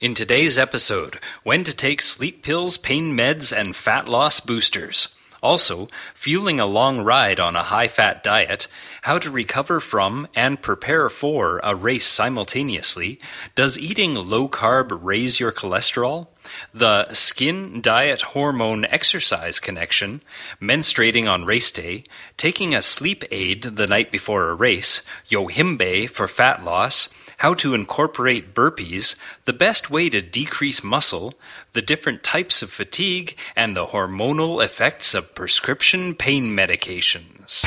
In today's episode, when to take sleep pills, pain meds, and fat loss boosters. Also, fueling a long ride on a high-fat diet, how to recover from and prepare for a race simultaneously, does eating low-carb raise your cholesterol, the skin, diet, hormone, exercise connection, menstruating on race day, taking a sleep aid the night before a race, Yohimbe for fat loss, how to incorporate burpees, the best way to decrease muscle, the different types of fatigue, and the hormonal effects of prescription pain medications.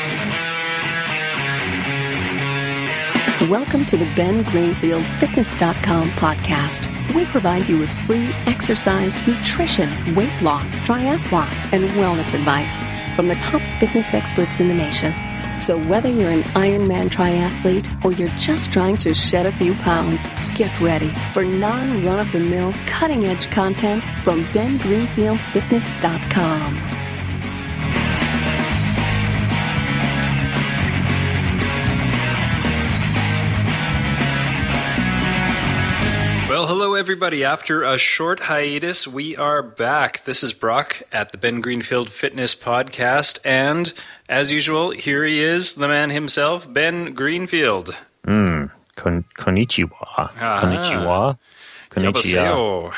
Welcome to the Ben Greenfield Fitness.com podcast. We provide you with free exercise, nutrition, weight loss, triathlon, and wellness advice from the top fitness experts in the nation. So whether you're an Ironman triathlete or you're just trying to shed a few pounds, get ready for non-run-of-the-mill, cutting-edge content from BenGreenfieldFitness.com. Well, hello everybody. After a short hiatus, we are back. This is Brock at the Ben Greenfield Fitness Podcast, and as usual, here he is, the man himself, Ben Greenfield. Konnichiwa. Konnichiwa. Yabaseo.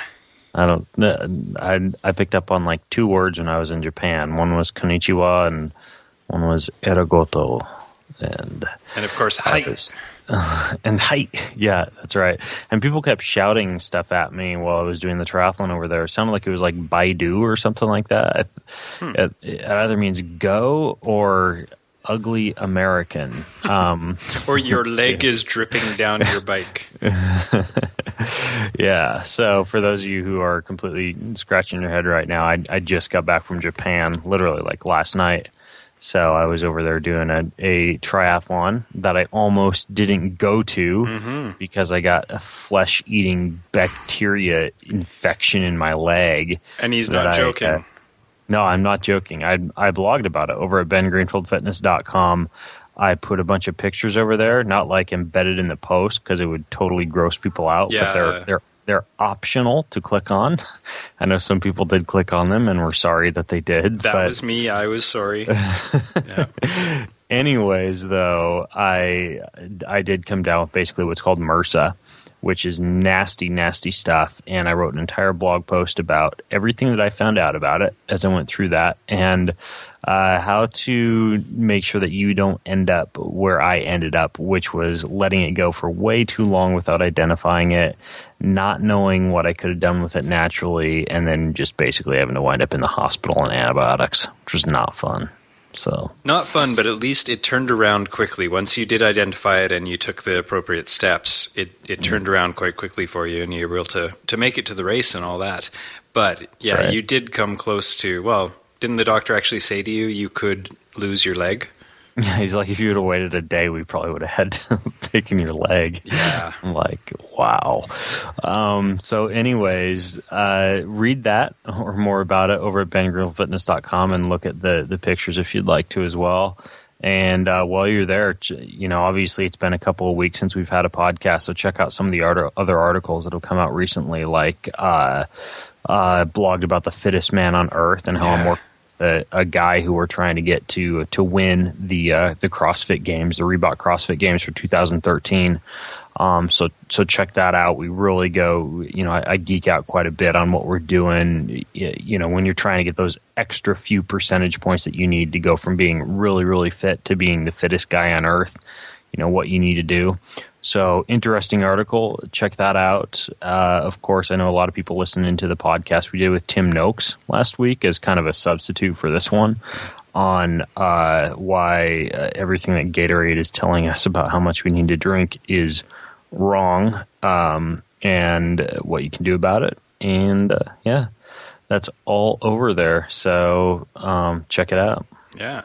I picked up on like two words when I was in Japan. One was konnichiwa and one was arigato. And of course, hi. And height. Yeah, that's right. And people kept shouting stuff at me while I was doing the triathlon over there. It sounded like it was like Baidu or something like that. It either means go or ugly American. Or your leg is dripping down your bike. Yeah. So for those of you who are completely scratching your head right now, I just got back from Japan, literally like last night. So I was over there doing a triathlon that I almost didn't go to because I got a flesh-eating bacteria infection in my leg. And he's not joking. No, I'm not joking. I blogged about it over at BenGreenfieldFitness.com. I put a bunch of pictures over there, not like embedded in the post because it would totally gross people out. Yeah. But they're optional to click on. I know some people did click on them and were sorry that they did. That was me. I was sorry. Yeah. Anyways, though, I did come down with basically what's called MRSA, which is nasty, nasty stuff. And I wrote an entire blog post about everything that I found out about it as I went through that and how to make sure that you don't end up where I ended up, which was letting it go for way too long without identifying it, not knowing what I could have done with it naturally, and then just basically having to wind up in the hospital on antibiotics, which was not fun. So not fun, but at least it turned around quickly. Once you did identify it and you took the appropriate steps, it turned around quite quickly for you, and you were able to make it to the race and all that. But yeah, right. You did come close to, well, didn't the doctor actually say to you you could lose your leg? Yeah, he's like, if you would have waited a day, we probably would have had taken your leg. Yeah. I'm like, wow. So anyways, read that or more about it over at BenGreenfieldFitness.com and look at the pictures if you'd like to as well. And while you're there, obviously it's been a couple of weeks since we've had a podcast, so check out some of the other articles that have come out recently, like blogged about the fittest man on earth and how I'm working with a guy who we're trying to get to win the CrossFit Games, the Reebok CrossFit Games for 2013. So check that out. We really go, I geek out quite a bit on what we're doing. When you're trying to get those extra few percentage points that you need to go from being really, really fit to being the fittest guy on earth, what you need to do. So interesting article. Check that out. Of course, I know a lot of people listening to the podcast we did with Tim Noakes last week as kind of a substitute for this one on why everything that Gatorade is telling us about how much we need to drink is wrong, and what you can do about it. And that's all over there. So check it out. Yeah.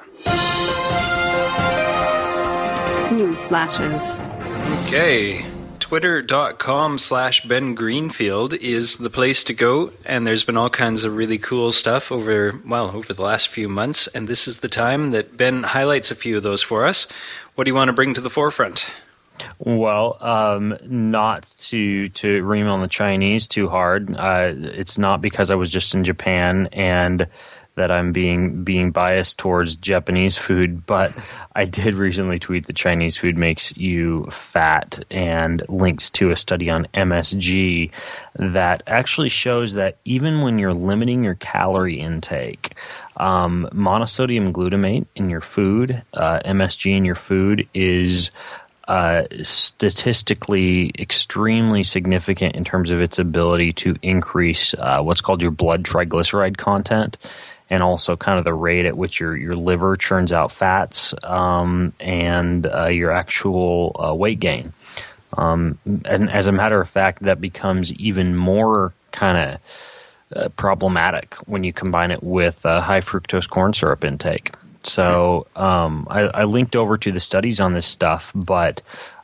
News flashes. Okay. Twitter.com/Ben Greenfield is the place to go, and there's been all kinds of really cool stuff over the last few months, and this is the time that Ben highlights a few of those for us. What do you want to bring to the forefront? Well, not to ream on the Chinese too hard. It's not because I was just in Japan and that I'm being biased towards Japanese food, but I did recently tweet that Chinese food makes you fat, and links to a study on MSG that actually shows that even when you're limiting your calorie intake, monosodium glutamate in your food, MSG in your food is statistically extremely significant in terms of its ability to increase what's called your blood triglyceride content, and also kind of the rate at which your liver churns out fats, and your actual weight gain. And as a matter of fact, that becomes even more kind of problematic when you combine it with high fructose corn syrup intake. So I linked over to the studies on this stuff, but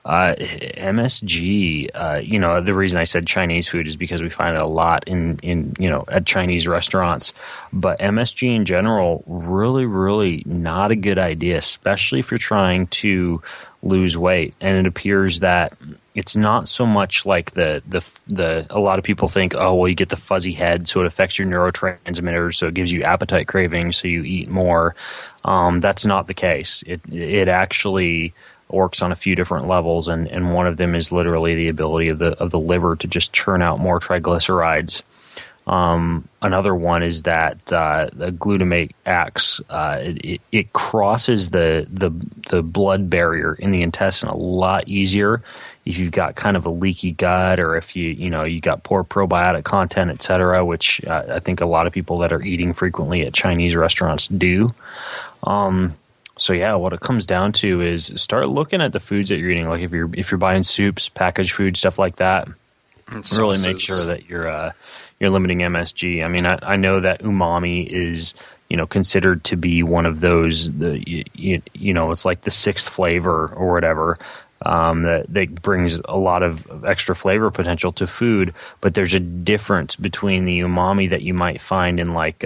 MSG, the reason I said Chinese food is because we find it a lot in at Chinese restaurants. But MSG in general, really, really not a good idea, especially if you're trying to lose weight. And it appears that it's not so much like the a lot of people think, oh, well, you get the fuzzy head, so it affects your neurotransmitters, so it gives you appetite cravings, so you eat more. That's not the case. It actually works on a few different levels, and one of them is literally the ability of the liver to just churn out more triglycerides. Another one is that the glutamate acts. It crosses the blood barrier in the intestine a lot easier if you've got kind of a leaky gut, or if you got poor probiotic content, et cetera, which I think a lot of people that are eating frequently at Chinese restaurants do. So yeah, what it comes down to is start looking at the foods that you're eating. Like if you're buying soups, packaged food, stuff like that, really make sure that you're limiting MSG. I mean, I know that umami is considered to be one of those it's like the sixth flavor or whatever. That brings a lot of extra flavor potential to food, but there's a difference between the umami that you might find in like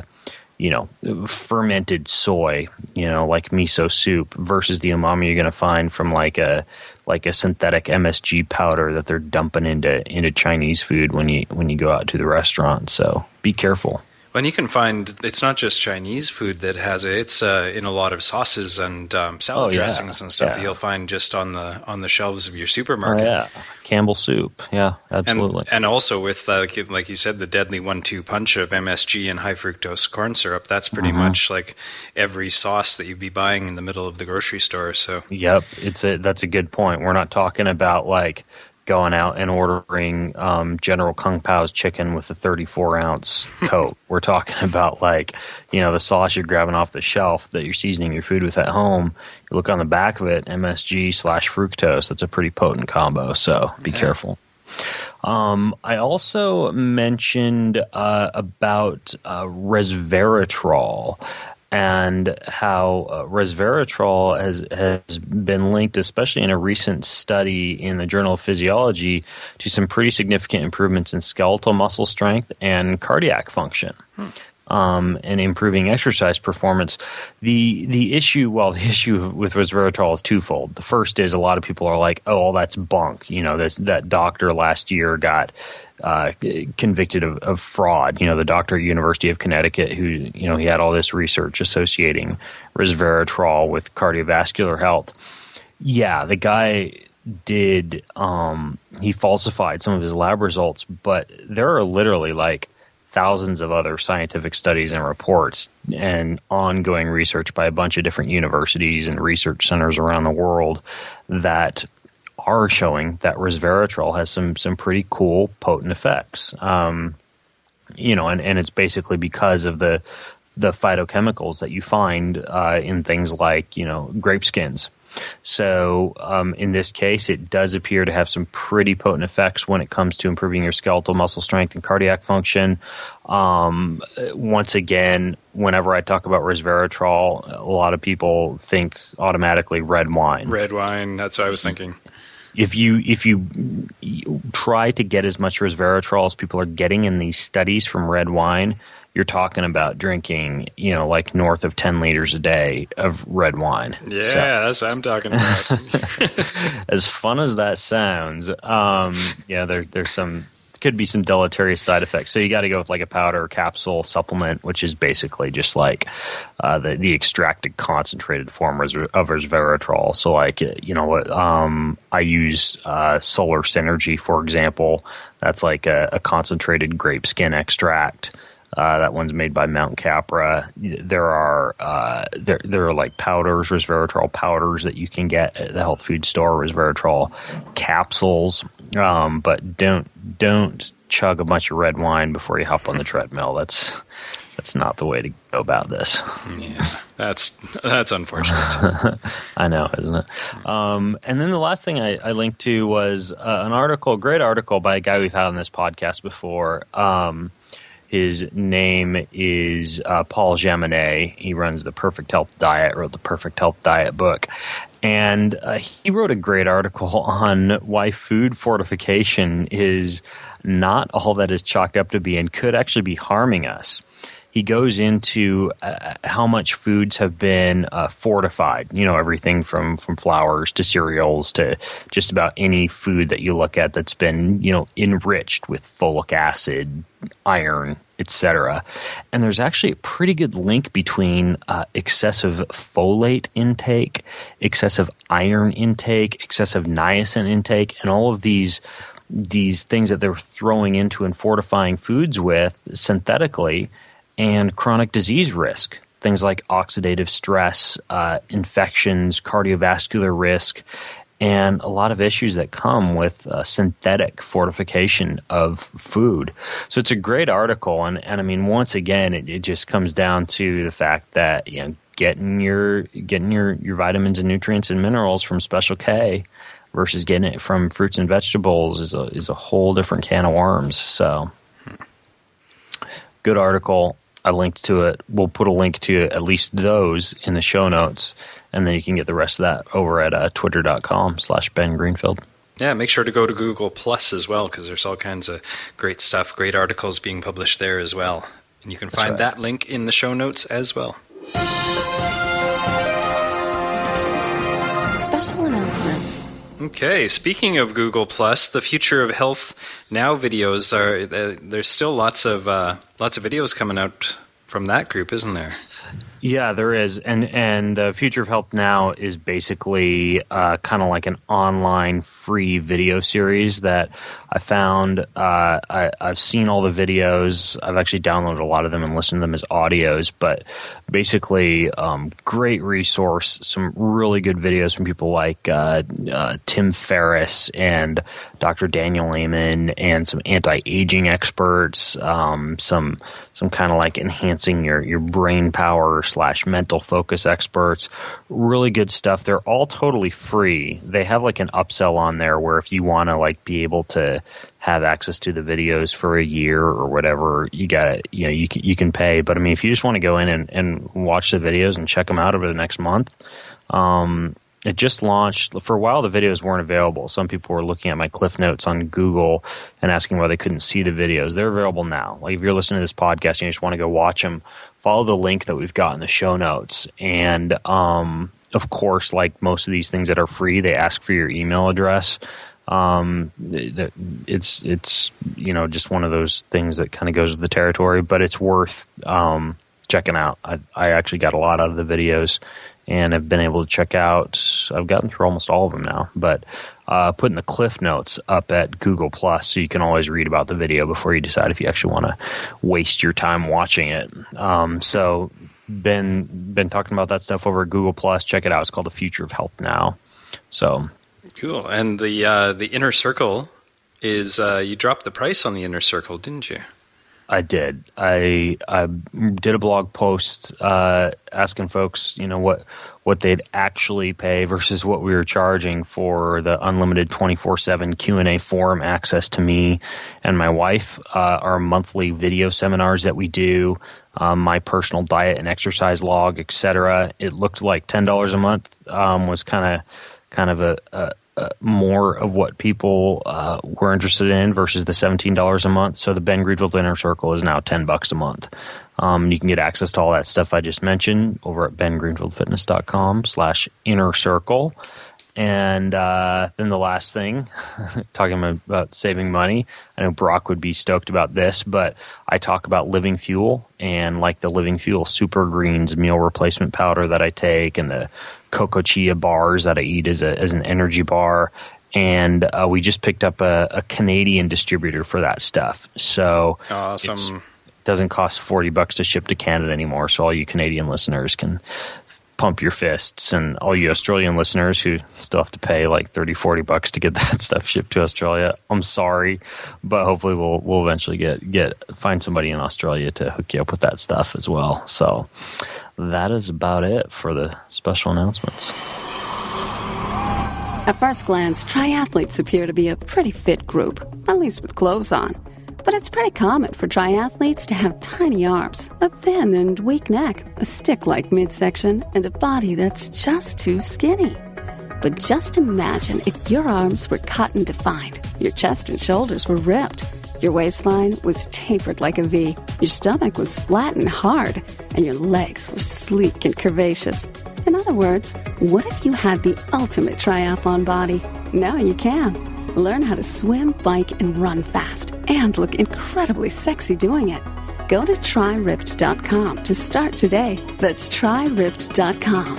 fermented soy, like miso soup, versus the umami you're going to find from like a synthetic MSG powder that they're dumping into Chinese food when you go out to the restaurant. So be careful. And you can find it's not just Chinese food that has it. It's in a lot of sauces and salad dressings and stuff that you'll find just on the shelves of your supermarket. Oh, yeah, Campbell soup. Yeah, absolutely. And also with like you said, the deadly 1-2 punch of MSG and high fructose corn syrup. That's pretty much like every sauce that you'd be buying in the middle of the grocery store. So yep, that's a good point. We're not talking about like going out and ordering General Kung Pao's chicken with a 34-ounce coat. We're talking about like, the sauce you're grabbing off the shelf that you're seasoning your food with at home. You look on the back of it, MSG/fructose. That's a pretty potent combo, so be careful. I also mentioned about resveratrol, and how resveratrol has been linked, especially in a recent study in the Journal of Physiology, to some pretty significant improvements in skeletal muscle strength and cardiac function, and improving exercise performance. The issue with resveratrol is twofold. The first is a lot of people are like, oh, that's bunk. That doctor last year got convicted of fraud. The doctor at University of Connecticut who, he had all this research associating resveratrol with cardiovascular health. Yeah, the guy did, he falsified some of his lab results, but there are literally like thousands of other scientific studies and reports and ongoing research by a bunch of different universities and research centers around the world that are showing that resveratrol has some pretty cool, potent effects. And it's basically because of the phytochemicals that you find in things like, grape skins. So in this case, it does appear to have some pretty potent effects when it comes to improving your skeletal muscle strength and cardiac function. Once again, whenever I talk about resveratrol, a lot of people think automatically red wine. Red wine, that's what I was thinking. if you try to get as much resveratrol as people are getting in these studies from red wine, you're talking about drinking, like north of 10 liters a day of red wine. Yeah, that's what I'm talking about. As fun as that sounds, could be some deleterious side effects. So you got to go with like a powder or capsule supplement, which is basically just like the extracted concentrated form of resveratrol. So like, I use Solar Synergy, for example. That's like a concentrated grape skin extract. That one's made by Mount Capra. There are like powders, resveratrol powders that you can get at the health food store, resveratrol capsules. But don't chug a bunch of red wine before you hop on the treadmill. That's not the way to go about this. Yeah, that's unfortunate. I know, isn't it? And then the last thing I linked to was a great article by a guy we've had on this podcast before. His name is Paul Jaminet. He runs the Perfect Health Diet, wrote the Perfect Health Diet book. And he wrote a great article on why food fortification is not all that is chalked up to be and could actually be harming us. He goes into how much foods have been fortified, everything from flours to cereals to just about any food that you look at that's been, enriched with folic acid, iron, etc. And there's actually a pretty good link between excessive folate intake, excessive iron intake, excessive niacin intake, and all of these things that they're throwing into and fortifying foods with synthetically, and chronic disease risk. Things like oxidative stress, infections, cardiovascular risk, and a lot of issues that come with synthetic fortification of food. So it's a great article, and I mean, once again, it just comes down to the fact that getting your vitamins and nutrients and minerals from Special K versus getting it from fruits and vegetables is a whole different can of worms. So, good article. I linked to it. We'll put a link to at least those in the show notes, and then you can get the rest of that over at twitter.com/Ben Greenfield. Yeah, make sure to go to Google Plus as well, because there's all kinds of great stuff, great articles being published there as well. And you can find that link in the show notes as well. Special announcements. Okay, speaking of Google Plus, the Future of Health Now videos there's still lots of videos coming out from that group, isn't there? Yeah, there is, and the Future of Health Now is basically kind of like an online free video series that I found. I've seen all the videos. I've actually downloaded a lot of them and listened to them as audios. But basically, great resource. Some really good videos from people like Tim Ferriss and Dr. Daniel Amen, and some anti-aging experts. Some kind of like enhancing your brain power / mental focus experts. Really good stuff. They're all totally free. They have like an upsell on there where if you want to like be able to have access to the videos for a year or whatever, you can pay. But I mean, if you just want to go in and watch the videos and check them out over the next month, it just launched. For a while, the videos weren't available. Some people were looking at my Cliff Notes on Google and asking why they couldn't see the videos. They're available now. Like if you're listening to this podcast and you just want to go watch them, follow the link that we've got in the show notes. And of course, like most of these things that are free, they ask for your email address. It's just one of those things that kind of goes with the territory, but it's worth checking out. I actually got a lot out of the videos. And I've been able to check out, I've gotten through almost all of them now, but putting the Cliff Notes up at Google Plus so you can always read about the video before you decide if you actually want to waste your time watching it. So been talking about that stuff over at Google Plus. Check it out. It's called The Future of Health Now. So cool. And the Inner Circle is you dropped the price on the Inner Circle, didn't you? I did. I did a blog post asking folks, what they'd actually pay versus what we were charging for the unlimited 24/7 Q&A forum access to me and my wife, our monthly video seminars that we do, my personal diet and exercise log, etc. It looked like $10 a month was kind of more of what people were interested in versus the $17 a month. So the Ben Greenfield Inner Circle is now $10 a month. You can get access to all that stuff I just mentioned over at bengreenfieldfitness.com/inner circle. And then the last thing, talking about saving money. I know Brock would be stoked about this, but I talk about Living Fuel and like the Living Fuel Super Greens meal replacement powder that I take and the Cocoa Chia bars that I eat as an energy bar. And we just picked up a Canadian distributor for that stuff. So awesome. It doesn't cost $40 to ship to Canada anymore. So all you Canadian listeners can pump your fists, and all you Australian listeners who still have to pay like $30-$40 to get that stuff shipped to Australia, I'm sorry, but hopefully we'll eventually find somebody in Australia to hook you up with that stuff as well. So that is about it for the special announcements. At first glance, triathletes appear to be a pretty fit group, at least with clothes on. But it's pretty common for triathletes to have tiny arms, a thin and weak neck, a stick-like midsection, and a body that's just too skinny. But just imagine if your arms were cut and defined, your chest and shoulders were ripped, your waistline was tapered like a V, your stomach was flat and hard, and your legs were sleek and curvaceous. In other words, what if you had the ultimate triathlon body? Now you can. Learn how to swim, bike, and run fast, and look incredibly sexy doing it. Go to TryRipped.com to start today. That's TryRipped.com.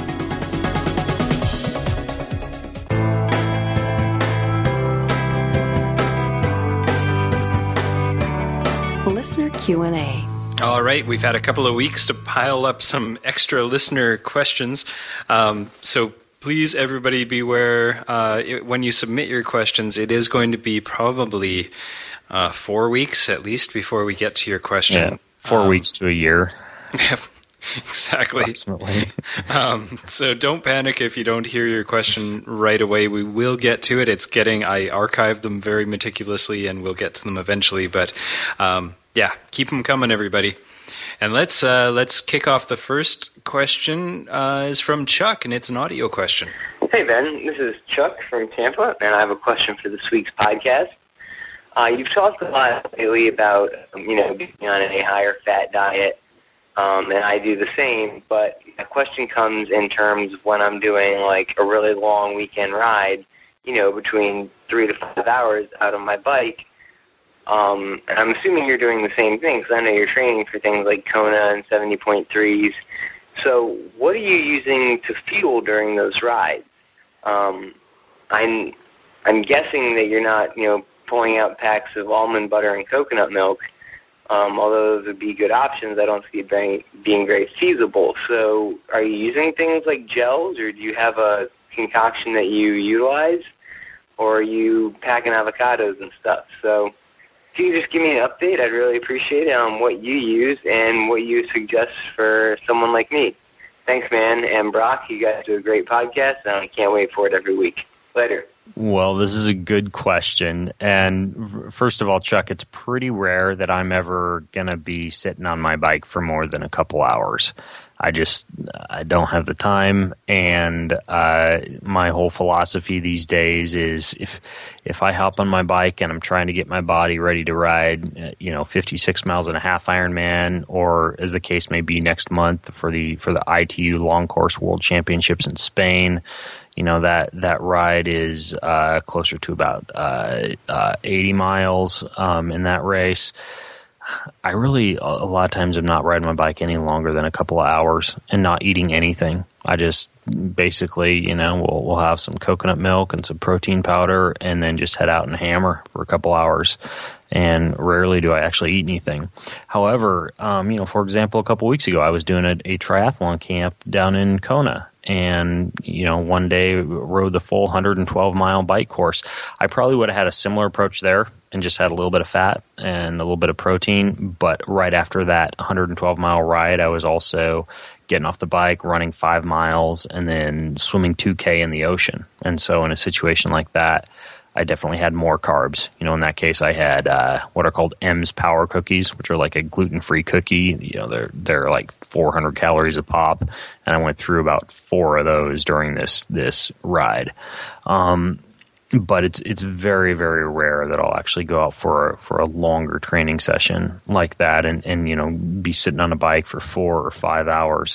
Listener Q&A. All right, we've had a couple of weeks to pile up some extra listener questions. So please, everybody, beware. When you submit your questions, it is going to be probably 4 weeks at least before we get to your question. Yeah, 4 weeks to a year. Exactly. Approximately. So don't panic if you don't hear your question right away. We will get to it. I archived them very meticulously, and we'll get to them eventually. But yeah, keep them coming, everybody. And let's kick off. The first question is from Chuck, and it's an audio question. Hey, Ben. This is Chuck from Tampa, and I have a question for this week's podcast. You've talked a lot lately about, being on a higher fat diet, and I do the same, but the question comes in terms of when I'm doing, like, a really long weekend ride, between 3 to 5 hours out on my bike. And I'm assuming you're doing the same thing, because I know you're training for things like Kona and 70.3s. So what are you using to fuel during those rides? I'm guessing that you're not, pulling out packs of almond butter and coconut milk. Although those would be good options, I don't see it being very feasible. So are you using things like gels, or do you have a concoction that you utilize, or are you packing avocados and stuff? So if you could just give me an update, I'd really appreciate it on what you use and what you suggest for someone like me. Thanks, man. And Brock, you guys do a great podcast, and I can't wait for it every week. Later. Well, this is a good question. And first of all, Chuck, it's pretty rare that I'm ever going to be sitting on my bike for more than a couple hours. I don't have the time, and my whole philosophy these days is if I hop on my bike and I'm trying to get my body ready to ride, 56 miles and a half Ironman, or as the case may be next month for the ITU Long Course World Championships in Spain, that ride is closer to about 80 miles in that race. I really, a lot of times, am not riding my bike any longer than a couple of hours and not eating anything. I just basically, we'll have some coconut milk and some protein powder and then just head out and hammer for a couple hours. And rarely do I actually eat anything. However, for example, a couple weeks ago, I was doing a triathlon camp down in Kona. And, one day rode the full 112-mile bike course. I probably would have had a similar approach there and just had a little bit of fat and a little bit of protein. But right after that 112-mile ride, I was also getting off the bike, running 5 miles, and then swimming 2K in the ocean. And so in a situation like that, I definitely had more carbs. You know, in that case, I had what are called M's Power Cookies, which are like a gluten-free cookie. You know, they're like 400 calories a pop, and I went through about 4 of those during this ride. But it's very, very rare that I'll actually go out for a longer training session like that and you know, be sitting on a bike for 4 or 5 hours.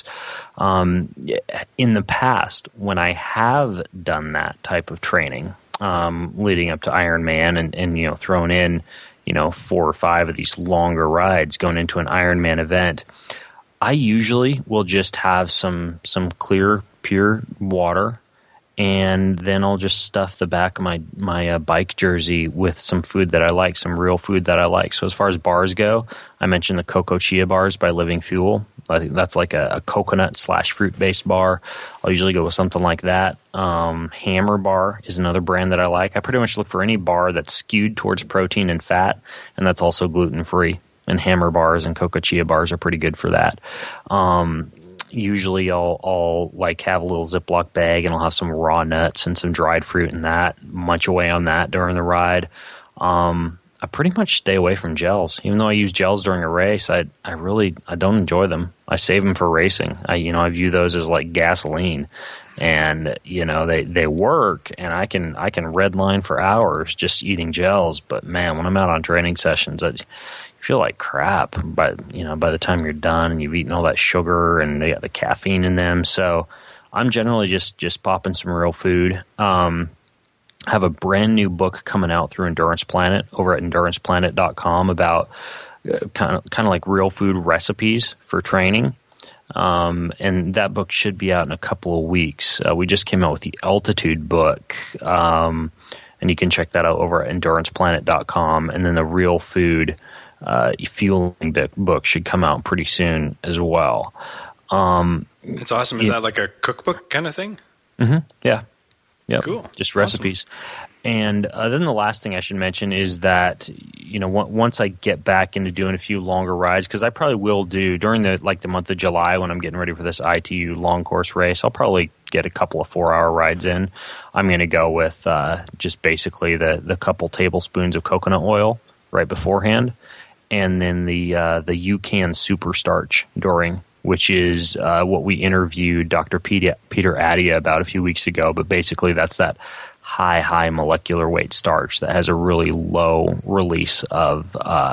In the past, when I have done that type of training, leading up to Ironman and you know, thrown in, you know, 4 or 5 of these longer rides going into an Ironman event, I usually will just have some clear, pure water, and then I'll just stuff the back of my bike jersey with some food that I like, some real food that I like. So as far as bars go, I mentioned the Cocoa Chia bars by Living Fuel. I think that's like a coconut / fruit-based bar. I'll usually go with something like that. Hammer Bar is another brand that I like. I pretty much look for any bar that's skewed towards protein and fat, and that's also gluten-free. And Hammer Bars and Cocoa Chia bars are pretty good for that. Usually I'll like have a little Ziploc bag and I'll have some raw nuts and some dried fruit in that, munch away on that during the ride. I pretty much stay away from gels. Even though I use gels during a race, I don't enjoy them. I save them for racing. I view those as like gasoline, and you know, they work, and I can redline for hours just eating gels. But man, when I'm out on training sessions, I feel like crap by the time you're done and you've eaten all that sugar and they got the caffeine in them. So I'm generally just popping some real food. I have a brand new book coming out through Endurance Planet over at enduranceplanet.com about kind of like real food recipes for training. And that book should be out in a couple of weeks. We just came out with the Altitude book. And you can check that out over at enduranceplanet.com. And then the real food fueling book should come out pretty soon as well. It's awesome. Is that like a cookbook kind of thing? Mm-hmm. Yeah. Yep. Cool. Just recipes. Awesome. And then the last thing I should mention is that, you know, once I get back into doing a few longer rides, because I probably will do during the month of July when I'm getting ready for this ITU long course race, I'll probably get a couple of 4-hour rides in. I'm going to go with just basically the couple tablespoons of coconut oil right beforehand, and then the UCAN Super Starch during, which is what we interviewed Dr. Peter Attia about a few weeks ago. But basically that's that high molecular weight starch that has a really low release of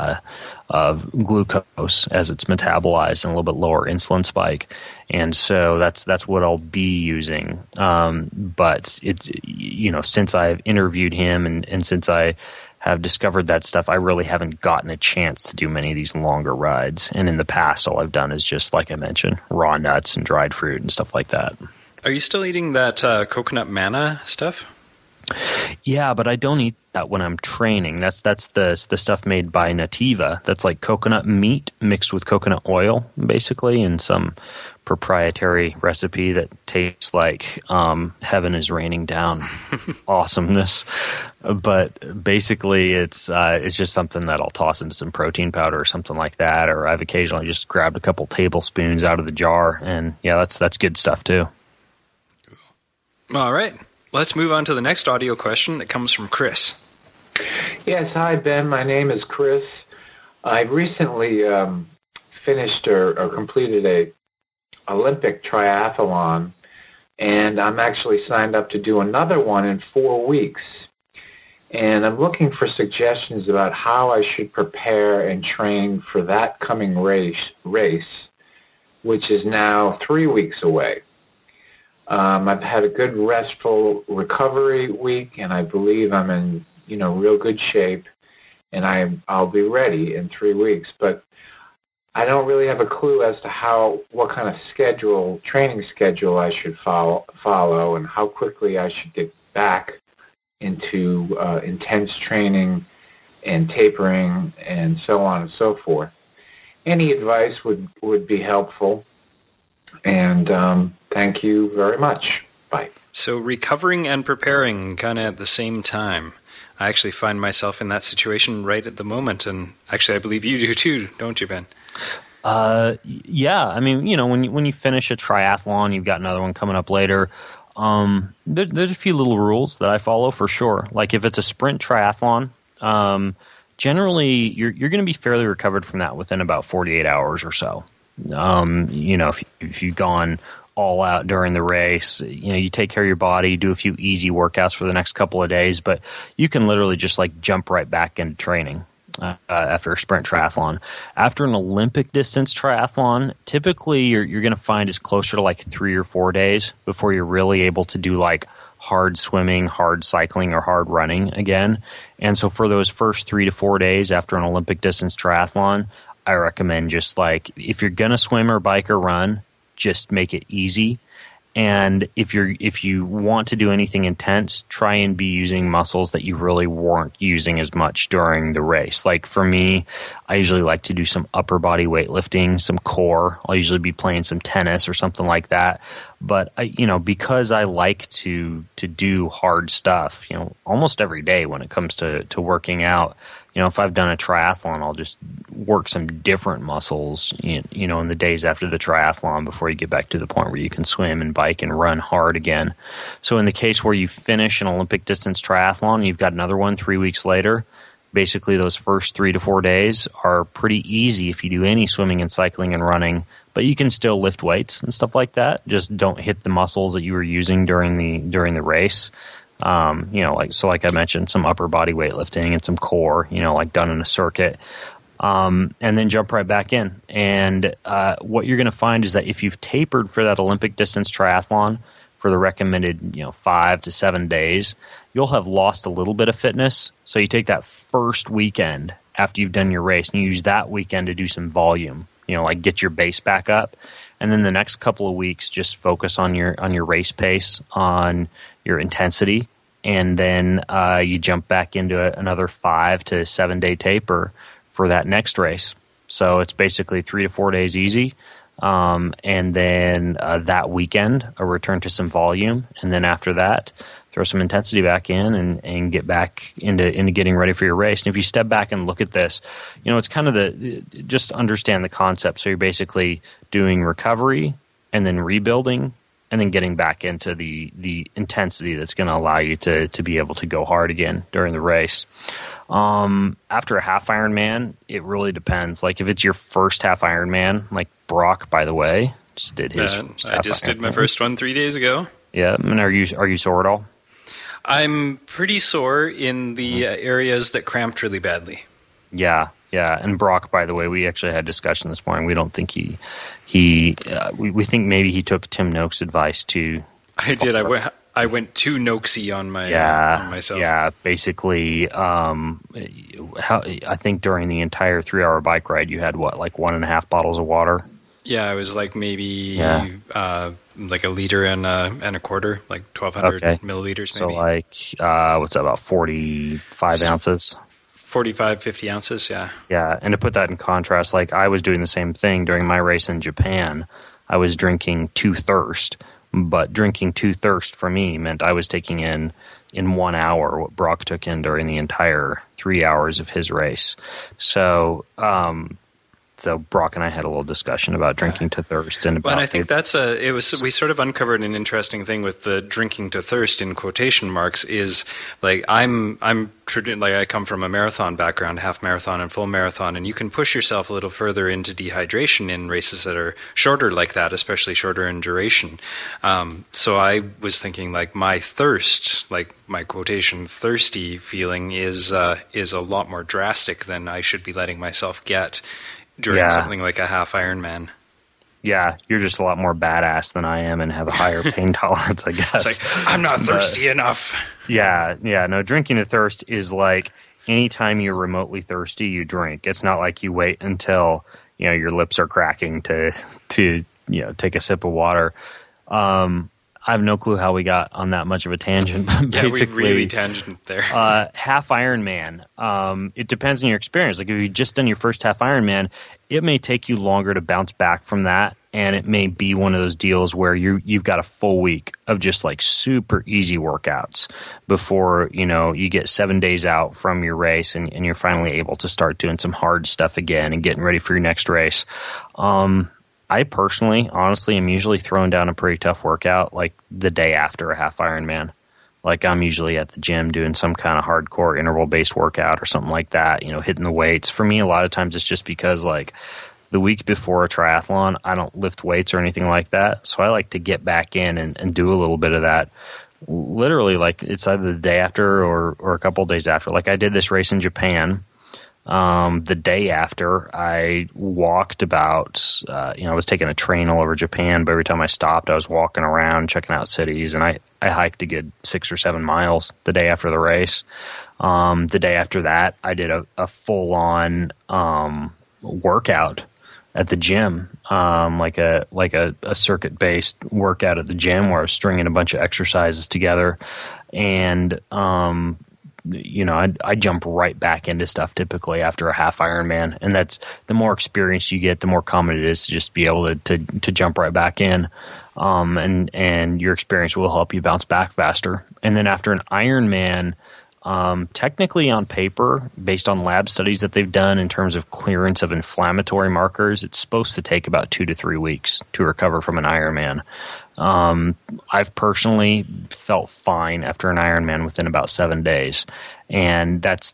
glucose as it's metabolized and a little bit lower insulin spike. And so that's what I'll be using. But it's, you know, since I've interviewed him and since I have discovered that stuff, I really haven't gotten a chance to do many of these longer rides. And in the past, all I've done is just, like I mentioned, raw nuts and dried fruit and stuff like that. Are you still eating that coconut manna stuff? Yeah, but I don't eat that when I'm training. That's the stuff made by Nativa. That's like coconut meat mixed with coconut oil, basically, in some proprietary recipe that tastes like heaven is raining down awesomeness. But basically, it's just something that I'll toss into some protein powder or something like that. Or I've occasionally just grabbed a couple tablespoons out of the jar, and yeah, that's good stuff too. Cool. All right. Let's move on to the next audio question that comes from Chris. Yes, hi, Ben. My name is Chris. I recently finished or completed a Olympic triathlon, and I'm actually signed up to do another one in 4 weeks. And I'm looking for suggestions about how I should prepare and train for that coming race, which is now 3 weeks away. I've had a good restful recovery week, and I believe I'm in, real good shape, and I'll be ready in 3 weeks. But I don't really have a clue as to what kind of training schedule I should follow, and how quickly I should get back into intense training and tapering and so on and so forth. Any advice would be helpful. And thank you very much. Bye. So recovering and preparing kind of at the same time. I actually find myself in that situation right at the moment. And actually, I believe you do too, don't you, Ben? Yeah. I mean, when you finish a triathlon, you've got another one coming up later. There's a few little rules that I follow for sure. Like if it's a sprint triathlon, generally you're going to be fairly recovered from that within about 48 hours or so. If you've gone all out during the race, you take care of your body, do a few easy workouts for the next couple of days, but you can literally just like jump right back into training. After a sprint triathlon. After an Olympic distance triathlon, typically you're going to find is closer to like 3 or 4 days before you're really able to do like hard swimming, hard cycling, or hard running again. And so for those first 3 to 4 days after an Olympic distance triathlon, I recommend just like if you're going to swim or bike or run, just make it easy. And if you want to do anything intense, try and be using muscles that you really weren't using as much during the race. Like for me, I usually like to do some upper body weightlifting, some core. I'll usually be playing some tennis or something like that. But because I like to do hard stuff, almost every day when it comes to working out. If I've done a triathlon, I'll just work some different muscles, in the days after the triathlon before you get back to the point where you can swim and bike and run hard again. So in the case where you finish an Olympic distance triathlon, you've got another one 3 weeks later, basically those first 3 to 4 days are pretty easy if you do any swimming and cycling and running, but you can still lift weights and stuff like that. Just don't hit the muscles that you were using during the race. Like I mentioned, some upper body weightlifting and some core, like done in a circuit, and then jump right back in. And what you're going to find is that if you've tapered for that Olympic distance triathlon for the recommended, 5 to 7 days, you'll have lost a little bit of fitness. So you take that first weekend after you've done your race and you use that weekend to do some volume, like get your base back up. And then the next couple of weeks, just focus on your race pace, on your intensity, and then you jump back into another 5 to 7 day taper for that next race. So it's basically 3 to 4 days easy, and then that weekend a return to some volume, and then after that throw some intensity back in and get back into getting ready for your race. And if you step back and look at this, it's kind of just understand the concept. So you're basically doing recovery and then rebuilding and then getting back into the intensity that's going to allow you to be able to go hard again during the race. After a half Ironman, it really depends. Like if it's your first half Ironman, like Brock, by the way, just did his first half I just did my first one 3 days ago. Yeah, and are you sore at all? I'm pretty sore in the areas that cramped really badly. Yeah. And Brock, by the way, we actually had a discussion this morning. We don't think we think maybe he took Tim Noakes' advice to. I did. I went too Noakesy on myself. Yeah, basically, I think during the entire 3-hour bike ride, you had like 1.5 bottles of water. Yeah, it was like maybe like a liter and a quarter, like 1,200 milliliters maybe. So like, what's that, about 45 ounces? 45, 50 ounces, yeah. Yeah, and to put that in contrast, like I was doing the same thing during my race in Japan. I was drinking 2 thirst, but drinking 2 thirst for me meant I was taking in 1 hour what Brock took in during the entire 3 hours of his race. So Brock and I had a little discussion about drinking to thirst, and I think we sort of uncovered an interesting thing with the drinking to thirst in quotation marks. Is like I come from a marathon background, half marathon and full marathon, and you can push yourself a little further into dehydration in races that are shorter like that, especially shorter in duration. So I was thinking like my thirst, like my quotation thirsty feeling is a lot more drastic than I should be letting myself get during something like a half Ironman. Yeah, you're just a lot more badass than I am and have a higher pain tolerance, I guess. It's like, I'm not thirsty enough. Yeah. No, drinking to thirst is like anytime you're remotely thirsty, you drink. It's not like you wait until, your lips are cracking to take a sip of water. I have no clue how we got on that much of a tangent. But basically, we really tangent there. Half Ironman. It depends on your experience. Like if you've just done your first half Ironman, it may take you longer to bounce back from that, and it may be one of those deals where you've got a full week of just like super easy workouts before you get 7 days out from your race, and you're finally able to start doing some hard stuff again and getting ready for your next race. I personally, honestly, am usually throwing down a pretty tough workout like the day after a half Ironman. Like I'm usually at the gym doing some kind of hardcore interval-based workout or something like that, hitting the weights. For me, a lot of times it's just because like the week before a triathlon, I don't lift weights or anything like that. So I like to get back in and do a little bit of that. Literally, like it's either the day after or a couple of days after. Like I did this race in Japan. The day after, I walked about, I was taking a train all over Japan, but every time I stopped, I was walking around, checking out cities, and I hiked a good 6 or 7 miles the day after the race. The day after that, I did a full-on workout at the gym, like a circuit-based workout at the gym where I was stringing a bunch of exercises together, and I jump right back into stuff typically after a half Ironman, and that's the more experience you get, the more common it is to just be able to jump right back in, and your experience will help you bounce back faster. And then after an Ironman, technically on paper, based on lab studies that they've done in terms of clearance of inflammatory markers, it's supposed to take about 2 to 3 weeks to recover from an Ironman. I've personally felt fine after an Ironman within about 7 days, and that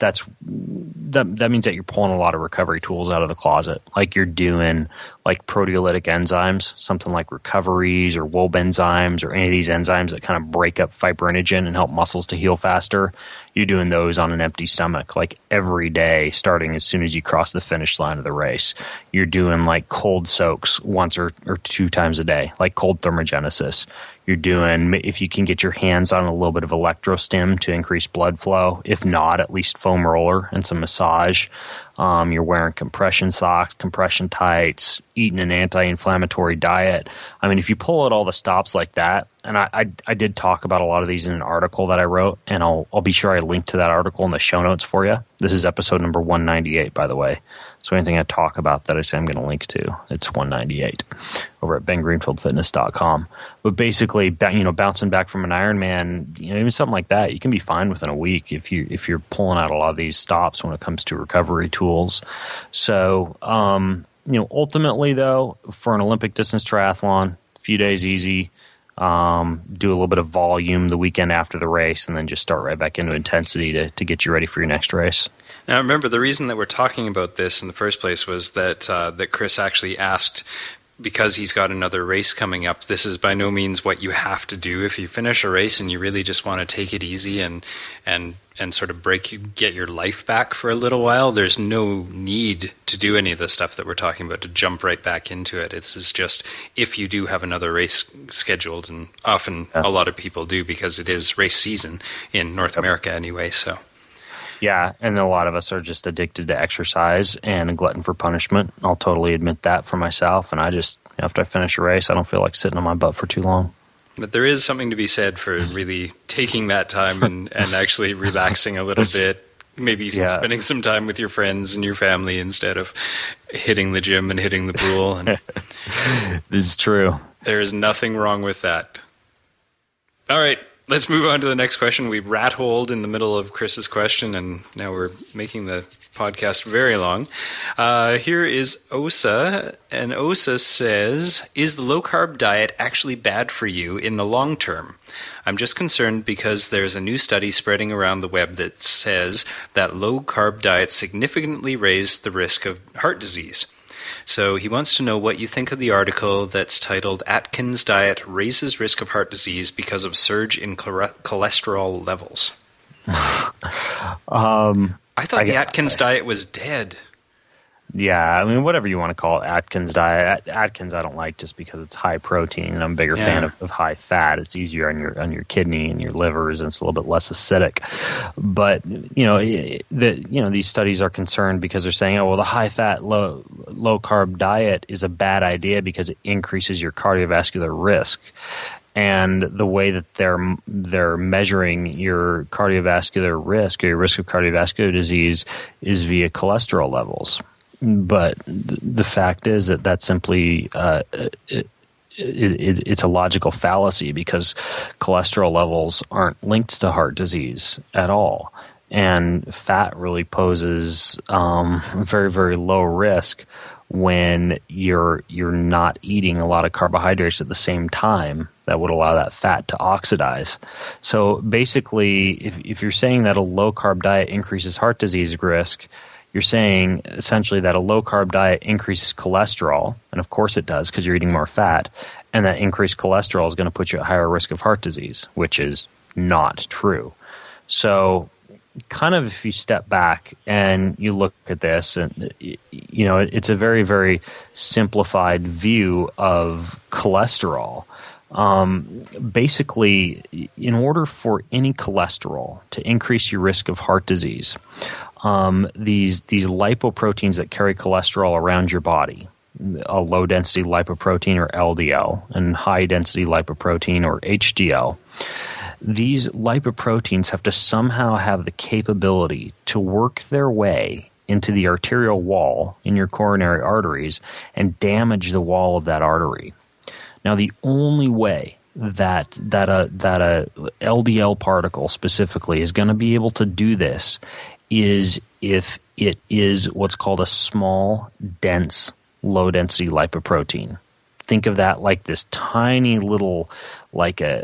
means that you're pulling a lot of recovery tools out of the closet. Like you're doing like proteolytic enzymes, something like recoveries or Wob enzymes or any of these enzymes that kind of break up fibrinogen and help muscles to heal faster. You're doing those on an empty stomach, like every day, starting as soon as you cross the finish line of the race. You're doing like cold soaks once or 2 times a day, like cold thermogenesis. You're doing, if you can get your hands on a little bit of electrostim to increase blood flow, if not, at least foam roller and some massage. You're wearing compression socks, compression tights, eating an anti-inflammatory diet. I mean, if you pull out all the stops like that, and I did talk about a lot of these in an article that I wrote, and I'll be sure I link to that article in the show notes for you. This is episode number 198, by the way. So anything I talk about that I say I'm going to link to, it's 198 over at bengreenfieldfitness.com. But basically, bouncing back from an Ironman, even something like that, you can be fine within a week if you're pulling out a lot of these stops when it comes to recovery tools. So, ultimately though, for an Olympic distance triathlon, a few days easy. Do a little bit of volume the weekend after the race, and then just start right back into intensity to get you ready for your next race. Now, remember, the reason that we're talking about this in the first place was that Chris actually asked, because he's got another race coming up. This is by no means what you have to do if you finish a race and you really just want to take it easy and sort of get your life back for a little while. There's no need to do any of the stuff that we're talking about, to jump right back into it. It's just if you do have another race scheduled, and often a lot of people do because it is race season in North America anyway. So. Yeah, and a lot of us are just addicted to exercise and a glutton for punishment. I'll totally admit that for myself, and I just, after I finish a race, I don't feel like sitting on my butt for too long. But there is something to be said for really taking that time and actually relaxing a little bit, maybe spending some time with your friends and your family instead of hitting the gym and hitting the pool. And this is true. There is nothing wrong with that. All right. Let's move on to the next question. We rat-holed in the middle of Chris's question, and now we're making the podcast very long. Here is Osa, and Osa says, is the low-carb diet actually bad for you in the long term? I'm just concerned because there's a new study spreading around the web that says that low-carb diets significantly raise the risk of heart disease. So he wants to know what you think of the article that's titled Atkins Diet Raises Risk of Heart Disease Because of Surge in Cholesterol Levels. I thought the Atkins diet was dead. Yeah, I mean, whatever you want to call it, Atkins diet. Atkins I don't like just because it's high protein, and I'm a bigger fan of high fat. It's easier on your kidney and your livers, and it's a little bit less acidic. But these studies are concerned because they're saying, the high fat, low carb diet is a bad idea because it increases your cardiovascular risk. And the way that they're measuring your cardiovascular risk or your risk of cardiovascular disease is via cholesterol levels. But the fact is that that's simply it's a logical fallacy because cholesterol levels aren't linked to heart disease at all. And fat really poses very, very low risk when you're not eating a lot of carbohydrates at the same time that would allow that fat to oxidize. So basically, if you're saying that a low-carb diet increases heart disease risk, you're saying essentially that a low-carb diet increases cholesterol, and of course it does because you're eating more fat, and that increased cholesterol is going to put you at higher risk of heart disease, which is not true. So kind of if you step back and you look at this, and it's a very, very simplified view of cholesterol. Basically, in order for any cholesterol to increase your risk of heart disease, these lipoproteins that carry cholesterol around your body, a low-density lipoprotein or LDL and high-density lipoprotein or HDL, these lipoproteins have to somehow have the capability to work their way into the arterial wall in your coronary arteries and damage the wall of that artery. Now, the only way that a LDL particle specifically is going to be able to do this is if it is what's called a small, dense, low-density lipoprotein. Think of that like this tiny little, like a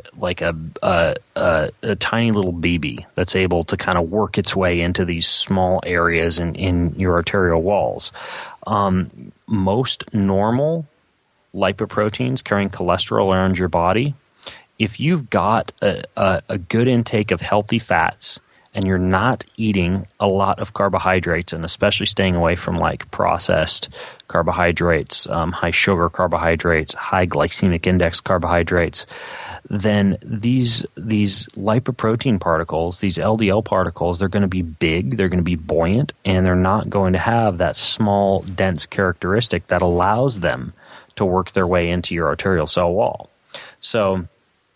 tiny little BB that's able to kind of work its way into these small areas in your arterial walls. Most normal lipoproteins carrying cholesterol around your body, if you've got a good intake of healthy fats and you're not eating a lot of carbohydrates, and especially staying away from like processed carbohydrates, high sugar carbohydrates, high glycemic index carbohydrates, then these lipoprotein particles, these LDL particles, they're going to be big, they're going to be buoyant, and they're not going to have that small, dense characteristic that allows them to work their way into your arterial cell wall. So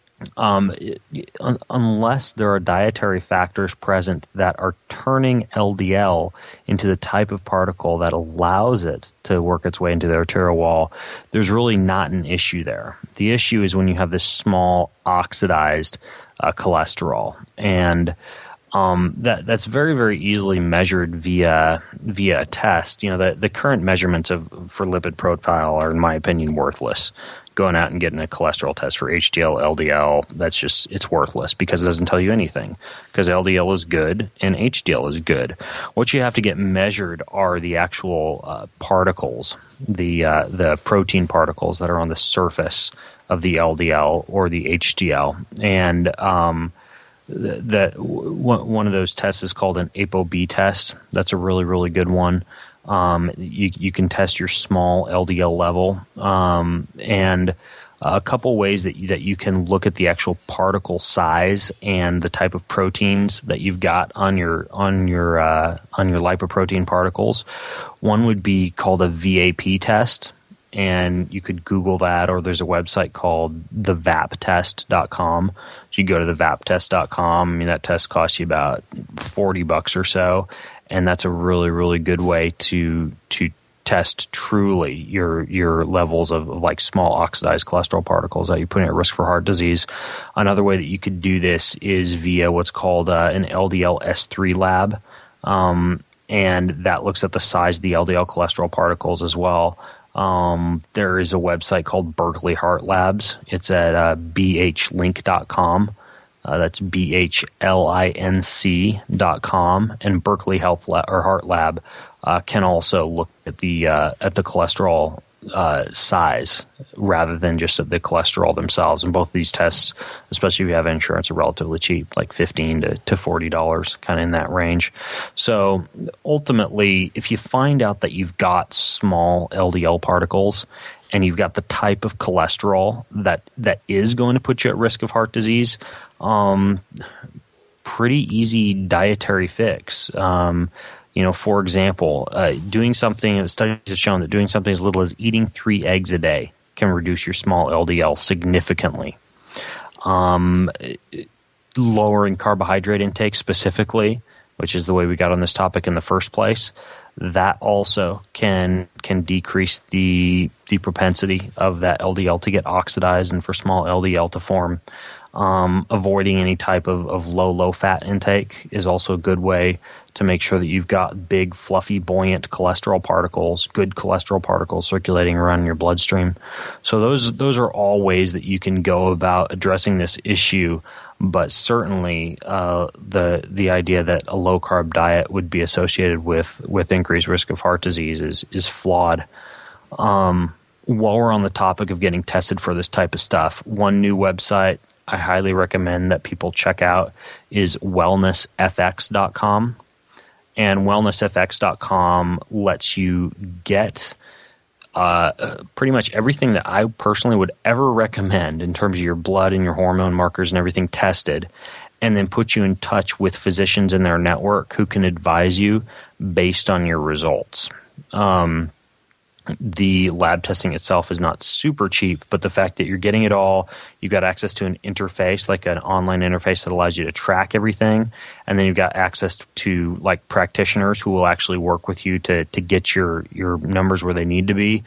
unless there are dietary factors present that are turning LDL into the type of particle that allows it to work its way into the arterial wall, there's really not an issue there. The issue is when you have this small oxidized cholesterol, and that's very, very easily measured via a test. The current measurements for lipid profile are, in my opinion, worthless. Going out and getting a cholesterol test for HDL, LDL, it's worthless because it doesn't tell you anything, because LDL is good and HDL is good. What you have to get measured are the actual particles, the protein particles that are on the surface of the LDL or the HDL. And one of those tests is called an ApoB test. That's a really, really good one. You can test your small LDL level, and a couple ways that you can look at the actual particle size and the type of proteins that you've got on your lipoprotein particles. One would be called a VAP test, and you could Google that, or there's a website called thevaptest.com. So you go to thevaptest.com. I mean, that test costs you about $40 or so. And that's a really, really good way to test truly your levels of like small oxidized cholesterol particles that you're putting at risk for heart disease. Another way that you could do this is via what's called an LDL S3 lab, and that looks at the size of the LDL cholesterol particles as well. There is a website called Berkeley Heart Labs. It's at bhlink.com. That's bhlinc.com, and Berkeley Heart Lab can also look at the cholesterol size rather than just at the cholesterol themselves. And both of these tests, especially if you have insurance, are relatively cheap, like $15 to $40, kind of in that range. So ultimately, if you find out that you've got small LDL particles and you've got the type of cholesterol that is going to put you at risk of heart disease, pretty easy dietary fix. For example, studies have shown that doing something as little as eating 3 eggs a day can reduce your small LDL significantly. Lowering carbohydrate intake specifically, which is the way we got on this topic in the first place, that also can decrease the propensity of that LDL to get oxidized and for small LDL to form. Avoiding any type of low fat intake is also a good way to make sure that you've got big, fluffy, buoyant cholesterol particles, good cholesterol particles circulating around in your bloodstream. So those are all ways that you can go about addressing this issue. But certainly, the idea that a low carb diet would be associated with increased risk of heart disease is flawed. While we're on the topic of getting tested for this type of stuff, one new website I highly recommend that people check out is wellnessfx.com. And wellnessfx.com lets you get pretty much everything that I personally would ever recommend in terms of your blood and your hormone markers and everything tested, and then put you in touch with physicians in their network who can advise you based on your results. The lab testing itself is not super cheap, but the fact that you're getting it all, you've got access to an interface, like an online interface that allows you to track everything, and then you've got access to like practitioners who will actually work with you to get your numbers where they need to be.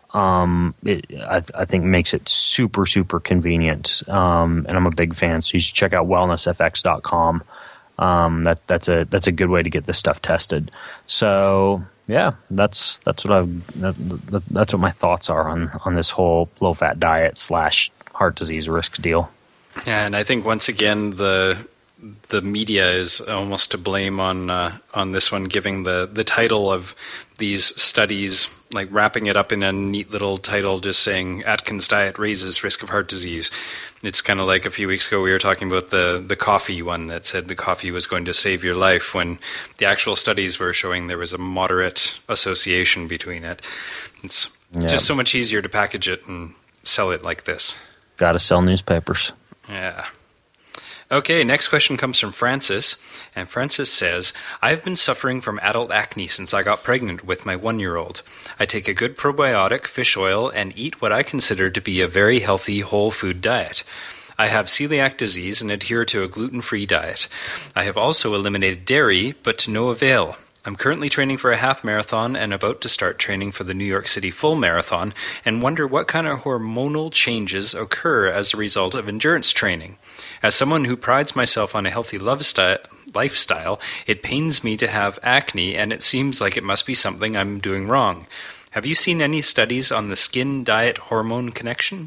I think makes it super, super convenient, and I'm a big fan. So you should check out wellnessfx.com. That's a good way to get this stuff tested. So yeah, that's what my thoughts are on this whole low fat diet / heart disease risk deal. Yeah, and I think once again the media is almost to blame on this one, giving the title of these studies, like wrapping it up in a neat little title, just saying Atkins diet raises risk of heart disease. It's kind of like a few weeks ago we were talking about the coffee one that said the coffee was going to save your life, when the actual studies were showing there was a moderate association between it. It's just so much easier to package it and sell it like this. Got to sell newspapers. Yeah. Okay, next question comes from Francis, and Francis says, I've been suffering from adult acne since I got pregnant with my 1-year-old. I take a good probiotic, fish oil, and eat what I consider to be a very healthy whole food diet. I have celiac disease and adhere to a gluten-free diet. I have also eliminated dairy, but to no avail. I'm currently training for a half marathon and about to start training for the New York City full marathon, and wonder what kind of hormonal changes occur as a result of endurance training. As someone who prides myself on a healthy lifestyle, it pains me to have acne, and it seems like it must be something I'm doing wrong. Have you seen any studies on the skin diet hormone connection?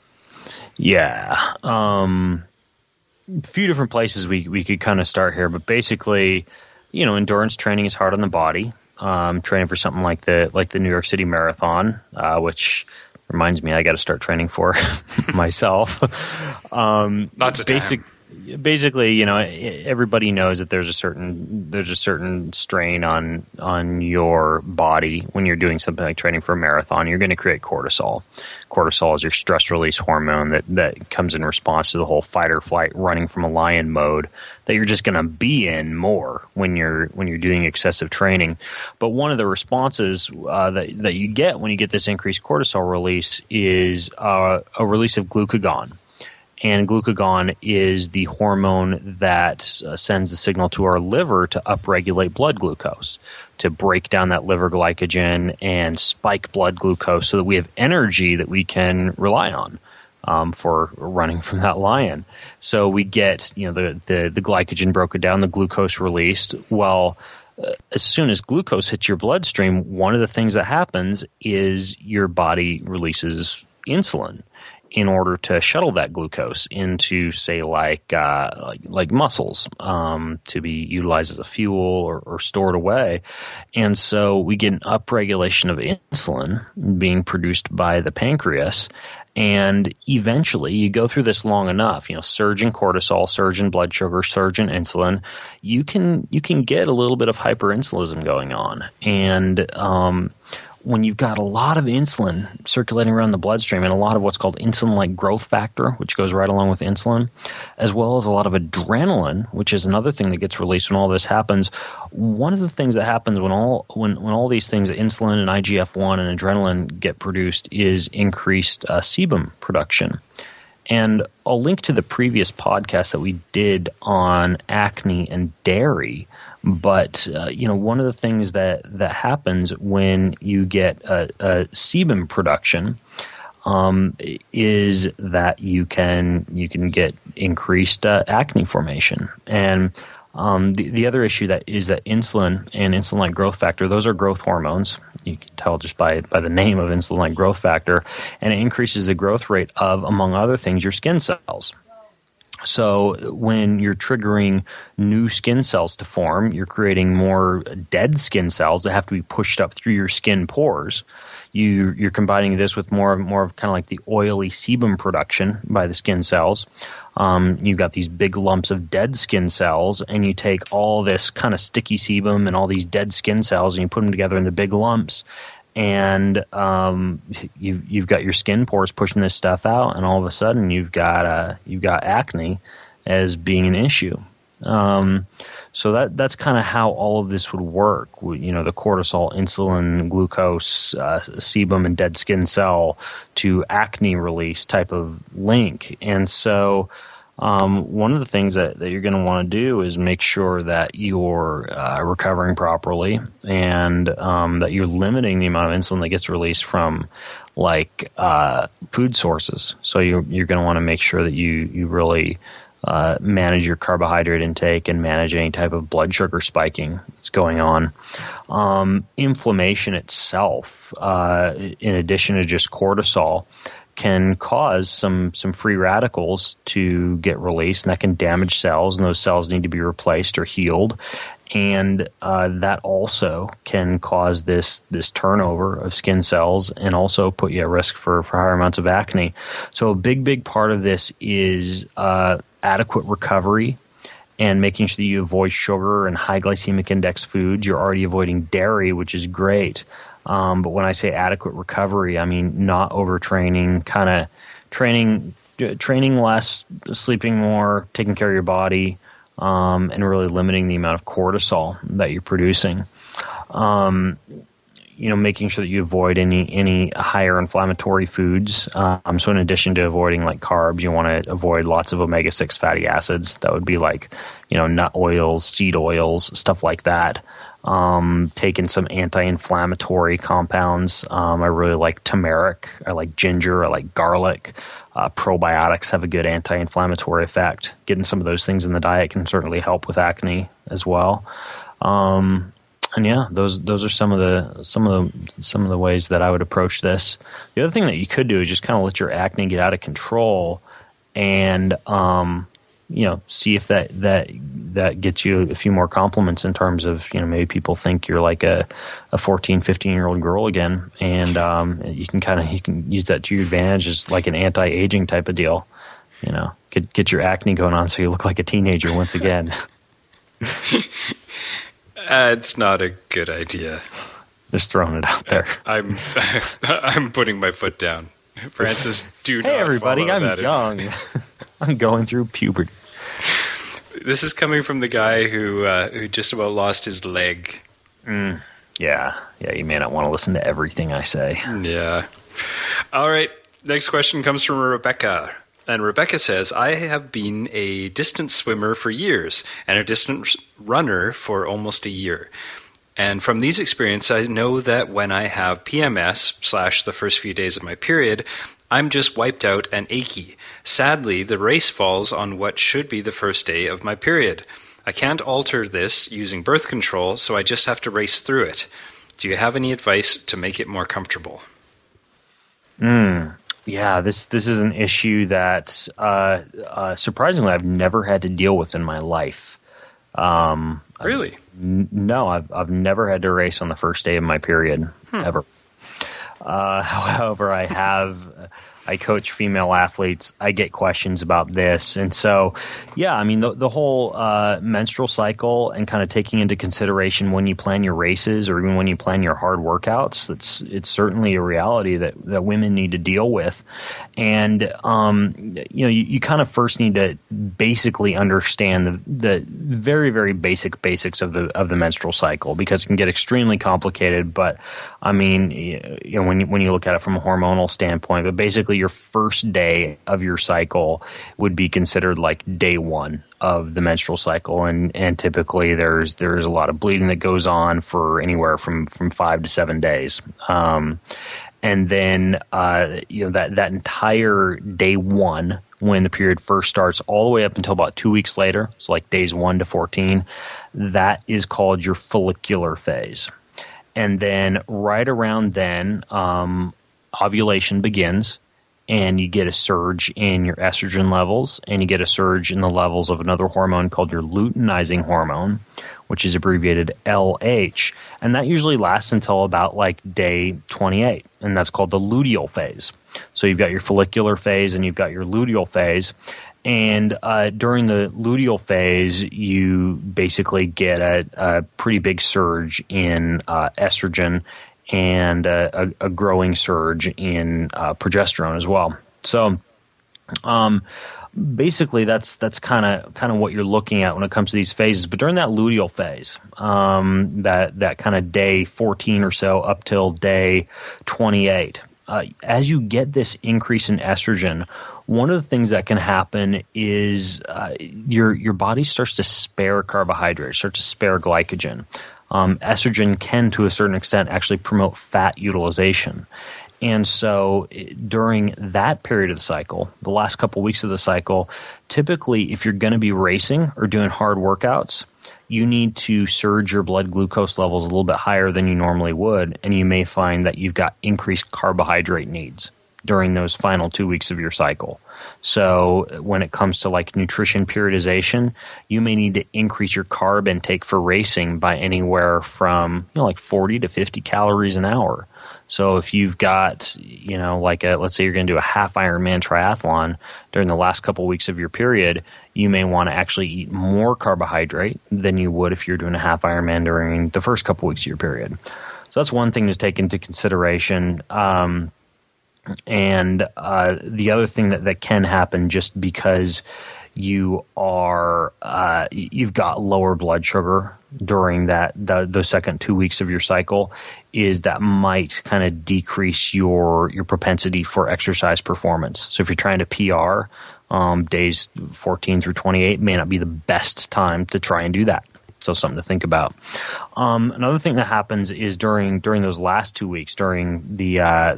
Yeah. A few different places we could kind of start here, but basically, endurance training is hard on the body. Training for something like the New York City Marathon, which reminds me I got to start training for myself. Lots of time. Basically, everybody knows that there's a certain strain on your body when you're doing something like training for a marathon. You're going to create cortisol. Cortisol is your stress release hormone that comes in response to the whole fight or flight, running from a lion mode that you're just going to be in more when you're doing excessive training. But one of the responses that you get when you get this increased cortisol release is a release of glucagon. And glucagon is the hormone that sends the signal to our liver to upregulate blood glucose, to break down that liver glycogen and spike blood glucose so that we have energy that we can rely on for running from that lion. So we get the glycogen broken down, the glucose released. Well, as soon as glucose hits your bloodstream, one of the things that happens is your body releases insulin in order to shuttle that glucose into, say, like muscles to be utilized as a fuel or stored away. And so we get an upregulation of insulin being produced by the pancreas. And eventually, you go through this long enough, surge in cortisol, surge in blood sugar, surge in insulin, you can get a little bit of hyperinsulinism going on. And when you've got a lot of insulin circulating around the bloodstream and a lot of what's called insulin-like growth factor, which goes right along with insulin, as well as a lot of adrenaline, which is another thing that gets released when all this happens. One of the things that happens when all these things, insulin and IGF-1 and adrenaline, get produced is increased sebum production. And I'll link to the previous podcast that we did on acne and dairy. But one of the things that happens when you get a sebum production, is that you can get increased acne formation. And the other issue that is that insulin and insulin-like growth factor, those are growth hormones. You can tell just by the name of insulin-like growth factor, and it increases the growth rate of, among other things, your skin cells. So when you're triggering new skin cells to form, you're creating more dead skin cells that have to be pushed up through your skin pores. You're combining this with more of kind of like the oily sebum production by the skin cells. You've got these big lumps of dead skin cells, and you take all this kind of sticky sebum and all these dead skin cells, and you put them together into big lumps. And you've got your skin pores pushing this stuff out, and all of a sudden you've got acne as being an issue. So that's kind of how all of this would work. The cortisol, insulin, glucose, sebum, and dead skin cell to acne release type of link. And so one of the things that you're going to want to do is make sure that you're recovering properly, and that you're limiting the amount of insulin that gets released from food sources. So you're going to want to make sure that you really manage your carbohydrate intake and manage any type of blood sugar spiking that's going on. Inflammation itself, in addition to just cortisol, can cause some free radicals to get released, and that can damage cells, and those cells need to be replaced or healed. And that also can cause this turnover of skin cells, and also put you at risk for higher amounts of acne. So a big part of this is adequate recovery, and making sure that you avoid sugar and high glycemic index foods. You're already avoiding dairy, which is great. But when I say adequate recovery, I mean not overtraining, kind of training less, sleeping more, taking care of your body, and really limiting the amount of cortisol that you're producing. Making sure that you avoid any higher inflammatory foods. So in addition to avoiding carbs, you want to avoid lots of omega-6 fatty acids. That would be nut oils, seed oils, stuff like that. Taking some anti-inflammatory compounds. I really like turmeric. I like ginger. I like garlic. Probiotics have a good anti-inflammatory effect. Getting some of those things in the diet can certainly help with acne as well. And yeah, those are some of the ways that I would approach this. The other thing that you could do is just kind of let your acne get out of control, and see if that gets you a few more compliments in terms of, maybe people think you're like a 14, 15-year-old girl again, and you can use that to your advantage as like an anti-aging type of deal. Get your acne going on so you look like a teenager once again. It's not a good idea. Just throwing it out there. I'm putting my foot down. Francis, do not Hey everybody, follow I'm that young. I'm going through puberty. This is coming from the guy who just about lost his leg. Yeah, you may not want to listen to everything I say. Yeah. All right, next question comes from Rebecca. And Rebecca says, I have been a distance swimmer for years and a distance runner for almost a year. And from these experiences, I know that when I have PMS / the first few days of my period, I'm just wiped out and achy. Sadly, the race falls on what should be the first day of my period. I can't alter this using birth control, so I just have to race through it. Do you have any advice to make it more comfortable? Yeah, this is an issue that surprisingly I've never had to deal with in my life. Really? No, I've never had to race on the first day of my period ever. However, I coach female athletes. I get questions about this. And so, yeah, I mean, the whole menstrual cycle and kind of taking into consideration when you plan your races or even when you plan your hard workouts, it's certainly a reality that women need to deal with. And, you kind of first need to basically understand the very, very basics of the menstrual cycle, because it can get extremely complicated. But, I mean, when you look at it from a hormonal standpoint, but basically your first day of your cycle would be considered like day one of the menstrual cycle, and typically there's a lot of bleeding that goes on for anywhere from 5 to 7 days. And then that entire day 1, when the period first starts, all the way up until about 2 weeks later, so like days 1 to 14, that is called your follicular phase. And then right around then, ovulation begins, and you get a surge in your estrogen levels, and you get a surge in the levels of another hormone called your luteinizing hormone, which is abbreviated LH. And that usually lasts until about like day 28, and that's called the luteal phase. So you've got your follicular phase and you've got your luteal phase. And during the luteal phase, you basically get a pretty big surge in estrogen and a growing surge in progesterone as well. So basically, that's kind of what you're looking at when it comes to these phases. But during that luteal phase, that kind of day 14 or so up till day 28, as you get this increase in estrogen, one of the things that can happen is your body starts to spare carbohydrates, starts to spare glycogen. Estrogen can, to a certain extent, actually promote fat utilization. And so during that period of the cycle, the last couple weeks of the cycle, typically if you're going to be racing or doing hard workouts, you need to surge your blood glucose levels a little bit higher than you normally would, and you may find that you've got increased carbohydrate needs during those final 2 weeks of your cycle. So when it comes to like nutrition periodization, you may need to increase your carb intake for racing by anywhere from like 40 to 50 calories an hour. So if you've got, let's say you're going to do a half Ironman triathlon during the last couple weeks of your period, you may want to actually eat more carbohydrate than you would if you're doing a half Ironman during the first couple weeks of your period. So that's one thing to take into consideration. And the other thing that can happen just because you've got lower blood sugar during those second 2 weeks of your cycle is that might kind of decrease your propensity for exercise performance. So if you're trying to PR, days 14 through 28 may not be the best time to try and do that. So something to think about. Another thing that happens is during those last 2 weeks, during the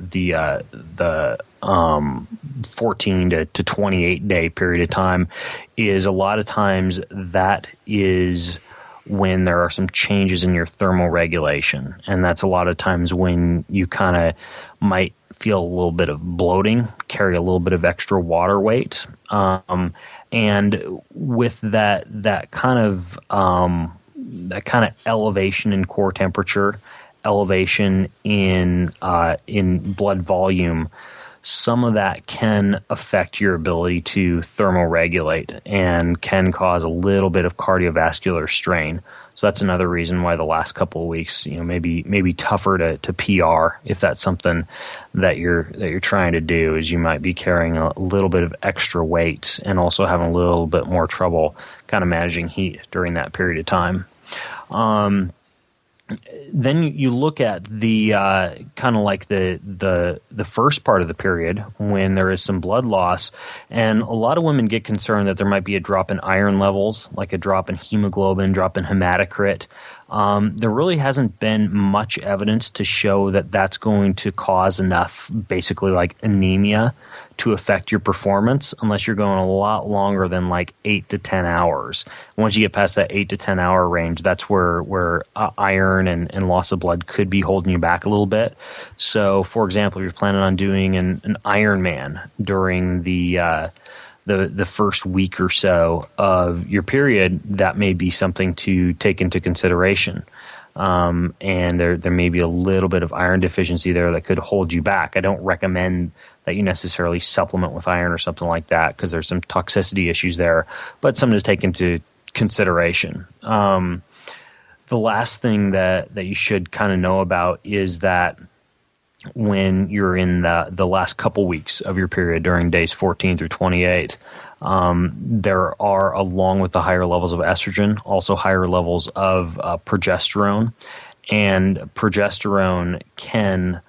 14 to 28 day period of time, is a lot of times that is when there are some changes in your thermal regulation, and that's a lot of times when you kind of might feel a little bit of bloating, carry a little bit of extra water weight, and with that kind of elevation in core temperature, elevation in blood volume, some of that can affect your ability to thermoregulate and can cause a little bit of cardiovascular strain. So that's another reason why the last couple of weeks, maybe tougher to PR if that's something that you're trying to do, is you might be carrying a little bit of extra weight and also having a little bit more trouble kind of managing heat during that period of time. Then you look at the kind of like the first part of the period when there is some blood loss, and a lot of women get concerned that there might be a drop in iron levels, like a drop in hemoglobin, drop in hematocrit. There really hasn't been much evidence to show that that's going to cause enough, basically like anemia, to affect your performance unless you're going a lot longer than like 8 to 10 hours. Once you get past that 8 to 10 hour range, that's where iron and loss of blood could be holding you back a little bit. So, for example, if you're planning on doing an Ironman during the first week or so of your period, that may be something to take into consideration. And there may be a little bit of iron deficiency there that could hold you back. I don't recommend that you necessarily supplement with iron or something like that because there's some toxicity issues there, but something to take into consideration. The last thing that you should kind of know about is that when you're in the last couple weeks of your period during days 14 through 28, there are, along with the higher levels of estrogen, also higher levels of progesterone. And progesterone can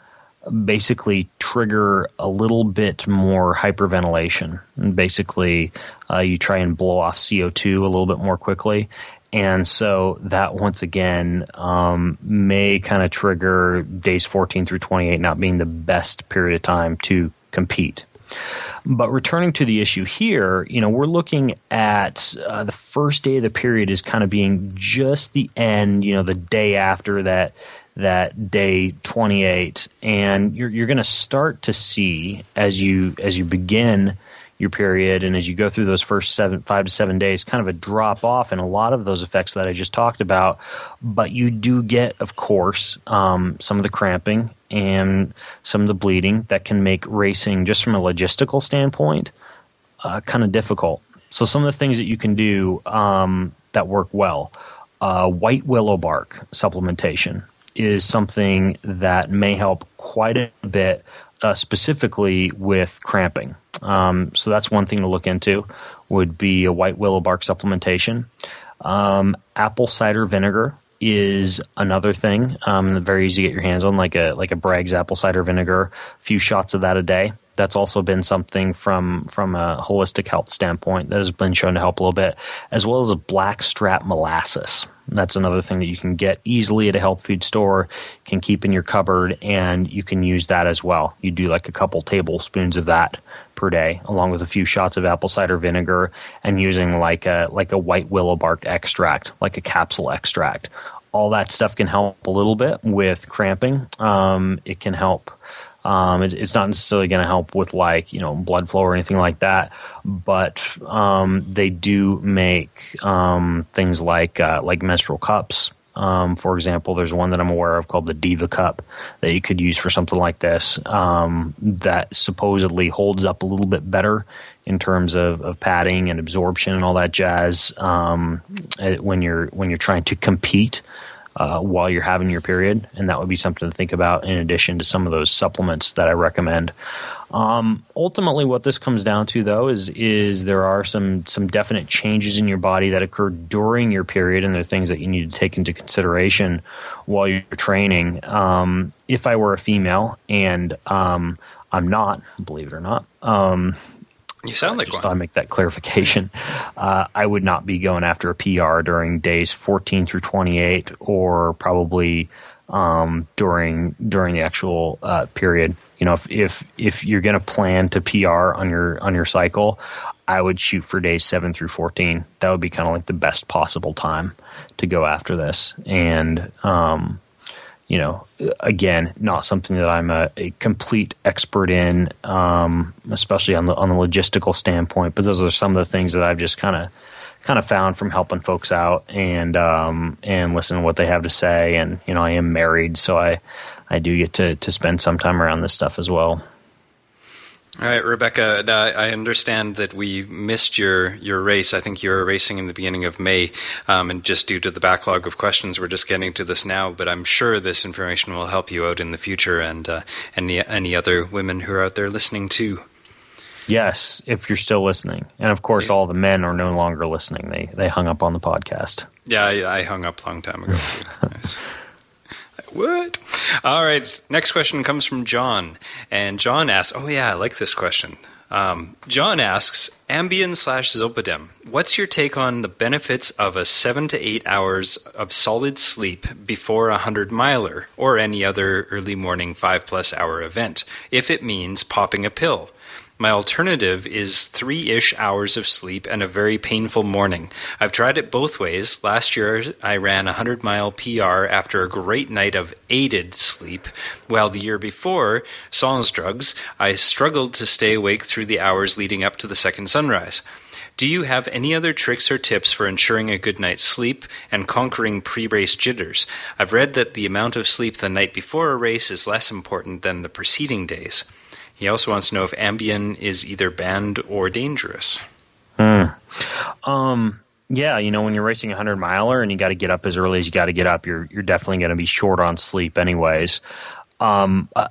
basically trigger a little bit more hyperventilation. And basically, you try and blow off CO2 a little bit more quickly. And so that, once again, may kind of trigger days 14 through 28 not being the best period of time to compete. But returning to the issue here, we're looking at the first day of the period as kind of being just the end, the day after that day 28, and you're going to start to see as you begin your period and as you go through those first 5 to 7 days, kind of a drop off in a lot of those effects that I just talked about. But you do get, of course, some of the cramping and some of the bleeding that can make racing, just from a logistical standpoint, kind of difficult. So some of the things that you can do that work well, white willow bark supplementation is something that may help quite a bit, specifically with cramping. So that's one thing to look into, would be a white willow bark supplementation. Apple cider vinegar is another thing. Very easy to get your hands on, like a Bragg's apple cider vinegar, a few shots of that a day. That's also been something from a holistic health standpoint that has been shown to help a little bit, as well as a blackstrap molasses. That's another thing that you can get easily at a health food store, can keep in your cupboard, and you can use that as well. You do like a couple tablespoons of that per day, along with a few shots of apple cider vinegar, and using like a white willow bark extract, like a capsule extract. All that stuff can help a little bit with cramping. It can help. It's not necessarily going to help with blood flow or anything like that, but they do make things like menstrual cups. For example, there's one that I'm aware of called the Diva Cup that you could use for something like this, that supposedly holds up a little bit better in terms of padding and absorption and all that jazz when you're trying to compete while you're having your period, and that would be something to think about in addition to some of those supplements that I recommend. Ultimately, what this comes down to, though, is there are some definite changes in your body that occur during your period, and they're things that you need to take into consideration while you're training. If I were a female, and I'm not, believe it or not, you sound like just one. thought I'd make that clarification. I would not be going after a PR during days 14 through 28, or probably during the actual period. If you're going to plan to PR on your cycle, I would shoot for days 7 through 14. That would be kind of like the best possible time to go after this. And again, not something that I'm a complete expert in, especially on the logistical standpoint. But those are some of the things that I've just kind of found from helping folks out and listen to what they have to say. And I am married, so I do get to spend some time around this stuff as well. All right, Rebecca, I understand that we missed your race. I think you were racing in the beginning of May, and just due to the backlog of questions, we're just getting to this now. But I'm sure this information will help you out in the future, and any other women who are out there listening too. Yes, if you're still listening. And of course, all the men are no longer listening. They hung up on the podcast. Yeah, I hung up a long time ago too. Nice. What? All right. Next question comes from John. And John asks, oh yeah, I like this question. John asks, Ambien/Zolpidem, what's your take on the benefits of a 7 to 8 hours of solid sleep before a 100-miler or any other early morning 5+ hour event, if it means popping a pill? My alternative is 3-ish hours of sleep and a very painful morning. I've tried it both ways. Last year, I ran a 100-mile PR after a great night of aided sleep, while the year before, sans drugs, I struggled to stay awake through the hours leading up to the second sunrise. Do you have any other tricks or tips for ensuring a good night's sleep and conquering pre-race jitters? I've read that the amount of sleep the night before a race is less important than the preceding days. He also wants to know if Ambien is either banned or dangerous. Yeah, when you're racing a 100-miler and you got to get up as early as you got to get up, you're definitely going to be short on sleep anyways. I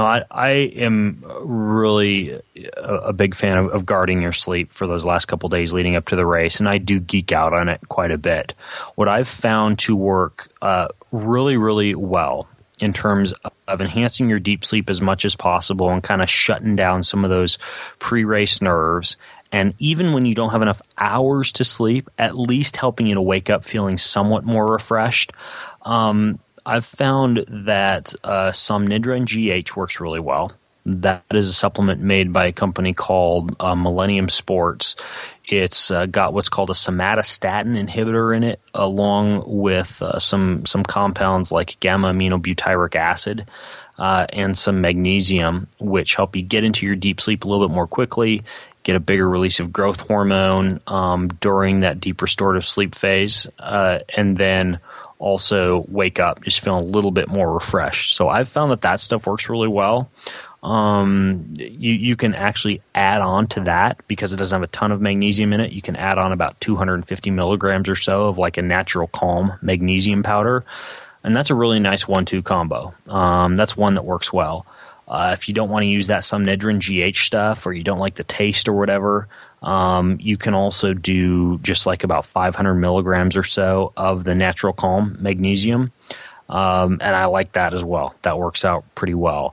am really a big fan of guarding your sleep for those last couple days leading up to the race, and I do geek out on it quite a bit. What I've found to work really, really well in terms of enhancing your deep sleep as much as possible and kind of shutting down some of those pre-race nerves. And even when you don't have enough hours to sleep, at least helping you to wake up feeling somewhat more refreshed. I've found that Somnidra and GH works really well. That is a supplement made by a company called Millennium Sports. It's got what's called a somatostatin inhibitor in it, along with some compounds like gamma-aminobutyric acid and some magnesium, which help you get into your deep sleep a little bit more quickly, get a bigger release of growth hormone during that deep restorative sleep phase, and then also wake up just feeling a little bit more refreshed. So I've found that stuff works really well. You can actually add on to that because it doesn't have a ton of magnesium in it. You can add on about 250 milligrams or so of like a natural calm magnesium powder. And that's a really nice 1-2 combo. That's one that works well. If you don't want to use that Somnidra and GH stuff, or you don't like the taste or whatever, you can also do just like about 500 milligrams or so of the natural calm magnesium. And I like that as well. That works out pretty well.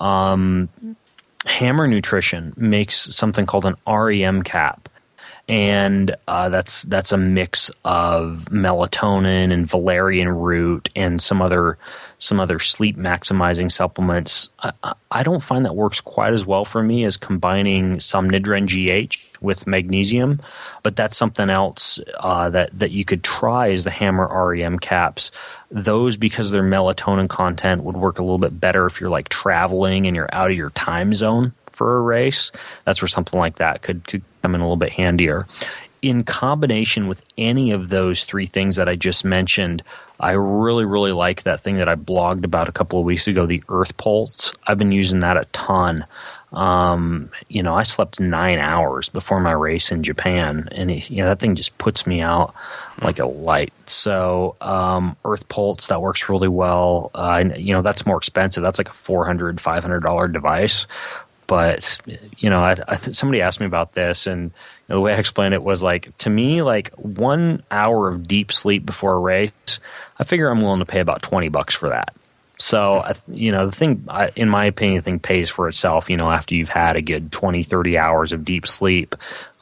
Hammer Nutrition makes something called an REM cap, and that's a mix of melatonin and valerian root and some other sleep maximizing supplements. I don't find that works quite as well for me as combining Somnidra and GH with magnesium, but that's something else that you could try is the Hammer REM caps. Those, because their melatonin content, would work a little bit better if you're like traveling and you're out of your time zone for a race. That's where something like that could come in a little bit handier. In combination with any of those three things that I just mentioned, I really, really like that thing that I blogged about a couple of weeks ago, the Earth Pulse. I've been using that a ton. I slept 9 hours before my race in Japan, and that thing just puts me out like a light. So Earth Pulse, that works really well. That's more expensive. That's like a $400, $500 device. But somebody asked me about this, and the way I explained it was like, to me, like 1 hour of deep sleep before a race, I figure I'm willing to pay about $20 for that. So, the thing, in my opinion, the thing pays for itself, after you've had a good 20, 30 hours of deep sleep.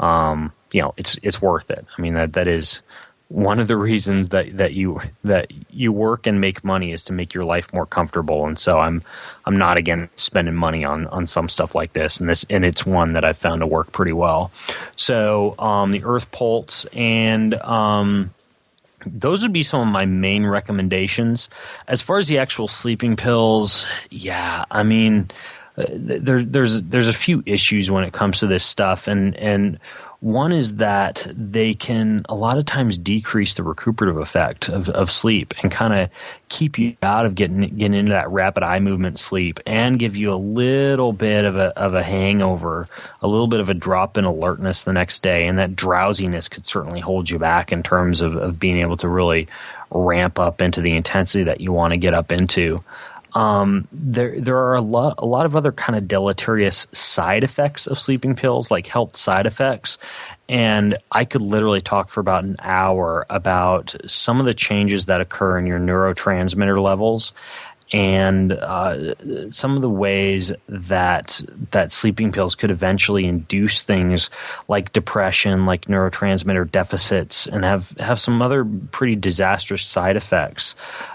It's worth it. I mean, that is one of the reasons that you work and make money is to make your life more comfortable. And so I'm not against spending money on some stuff like this, and it's one that I've found to work pretty well. So, the Earth Pulse and, those would be some of my main recommendations. As far as the actual sleeping pills, I mean, there's a few issues when it comes to this stuff, and one is that they can a lot of times decrease the recuperative effect of sleep and kind of keep you out of getting into that rapid eye movement sleep and give you a little bit of a hangover, a little bit of a drop in alertness the next day, and that drowsiness could certainly hold you back in terms of being able to really ramp up into the intensity that you want to get up into. There are a lot of other kind of deleterious side effects of sleeping pills, like health side effects, and I could literally talk for about an hour about some of the changes that occur in your neurotransmitter levels and some of the ways that sleeping pills could eventually induce things like depression, like neurotransmitter deficits, and have some other pretty disastrous side effects.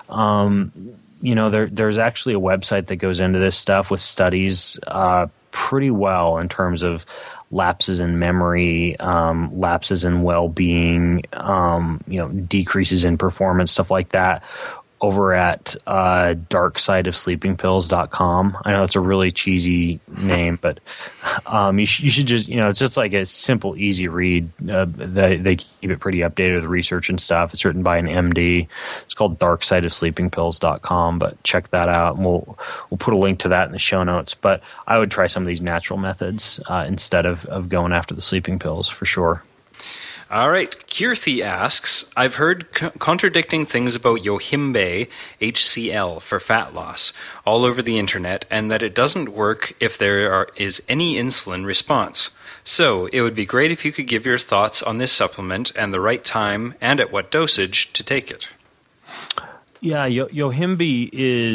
There's actually a website that goes into this stuff with studies pretty well in terms of lapses in memory, lapses in well-being, decreases in performance, stuff like that, over at darksideofsleepingpills.com. I know it's a really cheesy name, but you should just, it's just like a simple, easy read. They keep it pretty updated with research and stuff. It's written by an MD. It's called darksideofsleepingpills.com, but check that out. And we'll put a link to that in the show notes. But I would try some of these natural methods instead of going after the sleeping pills for sure. All right, Kirthi asks, I've heard contradicting things about Yohimbe HCl for fat loss all over the internet, and that it doesn't work if there is any insulin response. So it would be great if you could give your thoughts on this supplement and the right time and at what dosage to take it. Yeah, Yohimbe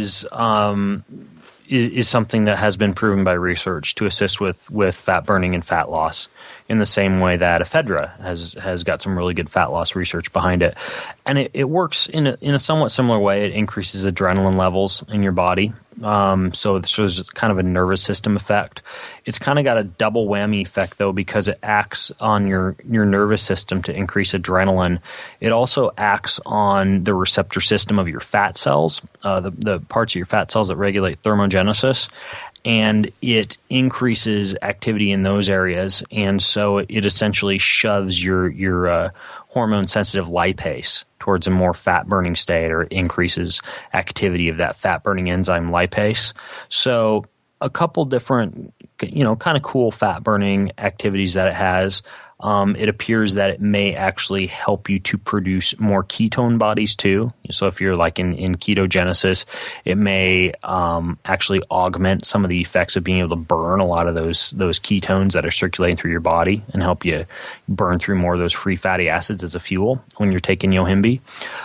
is something that has been proven by research to assist with fat burning and fat loss in the same way that ephedra has got some really good fat loss research behind it. And it works in a somewhat similar way. It increases adrenaline levels in your body. So there's kind of a nervous system effect. It's kind of got a double whammy effect, though, because it acts on your nervous system to increase adrenaline. It also acts on the receptor system of your fat cells, the parts of your fat cells that regulate thermogenesis, and it increases activity in those areas. And so it essentially shoves your hormone-sensitive lipase towards a more fat-burning state, or it increases activity of that fat-burning enzyme lipase. So a couple different, kind of cool fat-burning activities that it has. It appears that it may actually help you to produce more ketone bodies too. So if you're like in ketogenesis, it may actually augment some of the effects of being able to burn a lot of those ketones that are circulating through your body and help you burn through more of those free fatty acids as a fuel when you're taking Yohimbe.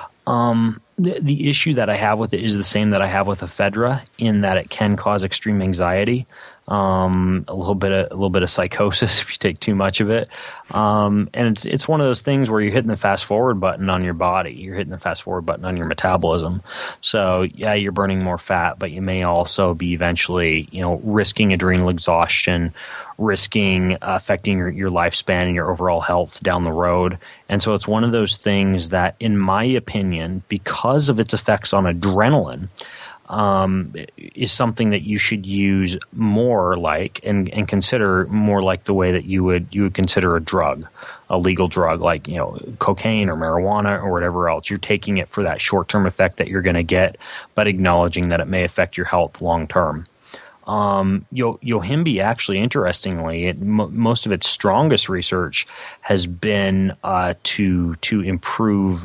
The issue that I have with it is the same that I have with ephedra, in that it can cause extreme anxiety. A little bit of psychosis if you take too much of it, and it's one of those things where you're hitting the fast forward button on your body, you're hitting the fast forward button on your metabolism. So yeah, you're burning more fat, but you may also be eventually, risking adrenal exhaustion, risking affecting your lifespan and your overall health down the road. And so it's one of those things that, in my opinion, because of its effects on adrenaline, is something that you should use more like and consider more like the way that you would consider a legal drug, like cocaine or marijuana or whatever else. You're taking it for that short-term effect that you're going to get, but acknowledging that it may affect your health long-term. Yohimbe, actually, interestingly, most of its strongest research has been to improve.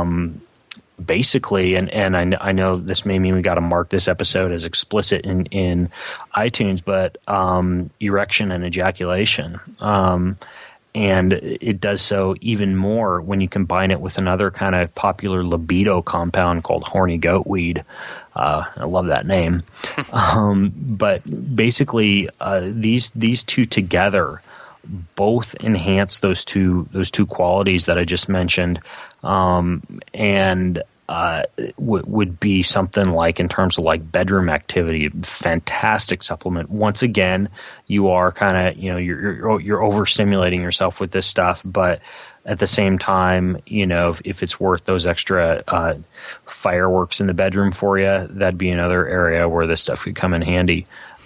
Basically, and I know this may mean we got to mark this episode as explicit in iTunes, but erection and ejaculation. And it does so even more when you combine it with another kind of popular libido compound called horny goatweed. I love that name. But basically, these two together both enhance those two qualities that I just mentioned, and would be something like, in terms of like bedroom activity, fantastic supplement. Once again, you are kind of you're overstimulating yourself with this stuff, but at the same time, if it's worth those extra fireworks in the bedroom for you, that'd be another area where this stuff could come in handy.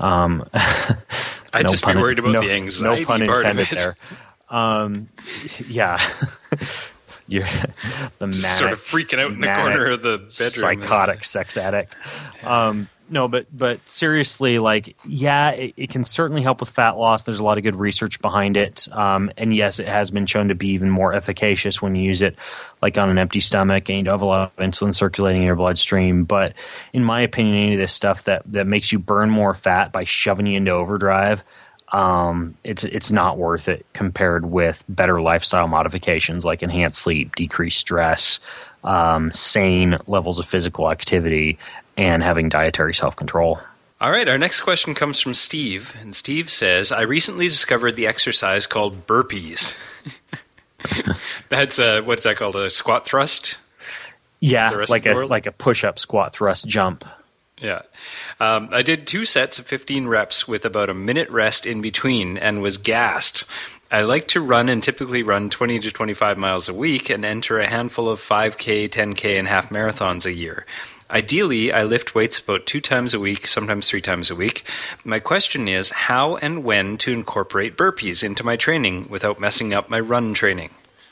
I'd just be worried about the anxiety no pun part of intended it. There. Yeah. You're the manic, sort of freaking out in the corner of the bedroom. Psychotic sex addict. No, but seriously, it can certainly help with fat loss. There's a lot of good research behind it. And yes, it has been shown to be even more efficacious when you use it like on an empty stomach and you have a lot of insulin circulating in your bloodstream. But in my opinion, any of this stuff that makes you burn more fat by shoving you into overdrive, it's not worth it compared with better lifestyle modifications like enhanced sleep, decreased stress, sane levels of physical activity, and having dietary self-control. All right, our next question comes from Steve, and Steve says, I recently discovered the exercise called burpees. That's what's that called? A squat thrust? Yeah, like a push-up, squat, thrust, jump. Yeah. I did 2 sets of 15 reps with about a minute rest in between and was gassed. I like to run and typically run 20 to 25 miles a week and enter a handful of 5K, 10K, and half marathons a year. Ideally, I lift weights about 2 times a week, sometimes 3 times a week. My question is how and when to incorporate burpees into my training without messing up my run training.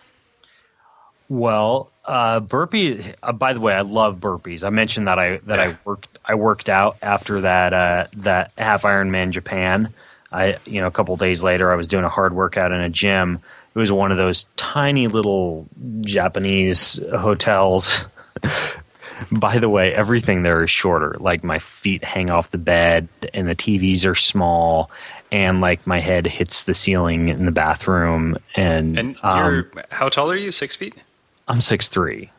Well, burpee. By the way, I love burpees. I mentioned that I worked out after that half Ironman Japan. A couple days later, I was doing a hard workout in a gym. It was one of those tiny little Japanese hotels. By the way, everything there is shorter. Like my feet hang off the bed, and the TVs are small, and like my head hits the ceiling in the bathroom. And you're how tall are you? 6 feet? I'm 6'3".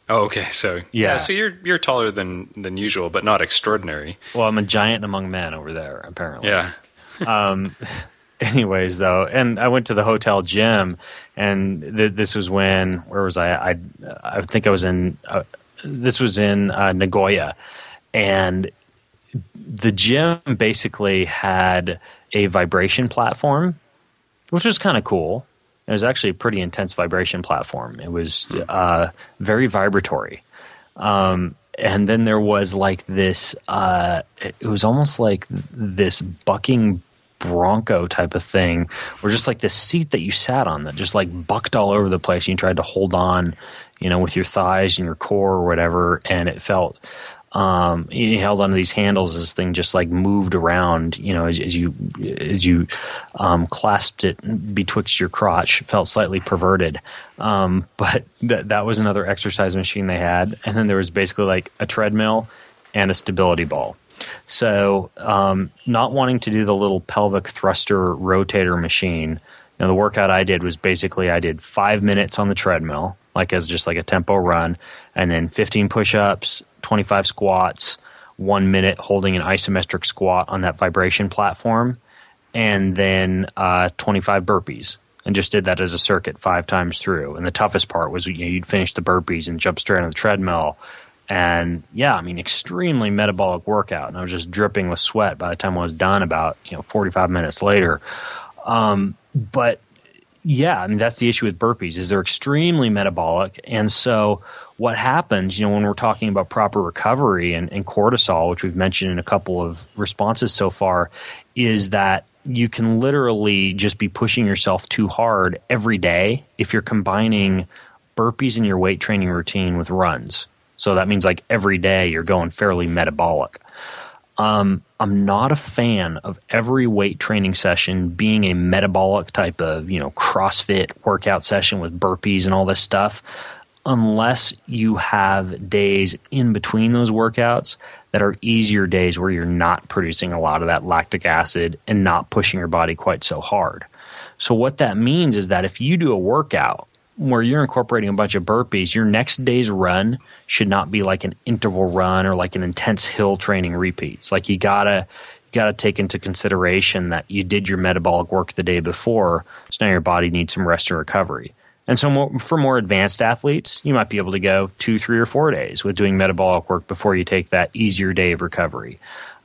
Oh, okay. So Yeah. so you're taller than usual, but not extraordinary. Well, I'm a giant among men over there, apparently. Yeah. Anyways, though, and I went to the hotel gym, and this was when, where was I? I think I was in, this was in Nagoya, and the gym basically had a vibration platform, which was kind of cool. It was actually a pretty intense vibration platform. It was very vibratory. And then there was like this, it was almost like this bucking bronco type of thing, where just like the seat that you sat on that just like bucked all over the place, and you tried to hold on, with your thighs and your core or whatever, and it felt you held onto these handles. This thing just like moved around, as you clasped it betwixt your crotch. Felt slightly perverted, but that was another exercise machine they had. And then there was basically like a treadmill and a stability ball. So, not wanting to do the little pelvic thruster rotator machine, the workout I did was basically I did 5 minutes on the treadmill, like as just like a tempo run, and then 15 push-ups, 25 squats, 1 minute holding an isometric squat on that vibration platform, and then 25 burpees, and just did that as a circuit 5 times through. And the toughest part was you'd finish the burpees and jump straight on the treadmill. And yeah, I mean, extremely metabolic workout. And I was just dripping with sweat by the time I was done, about 45 minutes later. But yeah, I mean, that's the issue with burpees, is they're extremely metabolic. And so what happens, when we're talking about proper recovery and cortisol, which we've mentioned in a couple of responses so far, is that you can literally just be pushing yourself too hard every day if you're combining burpees in your weight training routine with runs. So that means like every day you're going fairly metabolic. I'm not a fan of every weight training session being a metabolic type of, CrossFit workout session with burpees and all this stuff, unless you have days in between those workouts that are easier days where you're not producing a lot of that lactic acid and not pushing your body quite so hard. So what that means is that if you do a workout where you're incorporating a bunch of burpees, your next day's run should not be like an interval run or like an intense hill training repeats. Like you gotta take into consideration that you did your metabolic work the day before, so now your body needs some rest and recovery. And so for more advanced athletes, you might be able to go 2, 3, or 4 days with doing metabolic work before you take that easier day of recovery.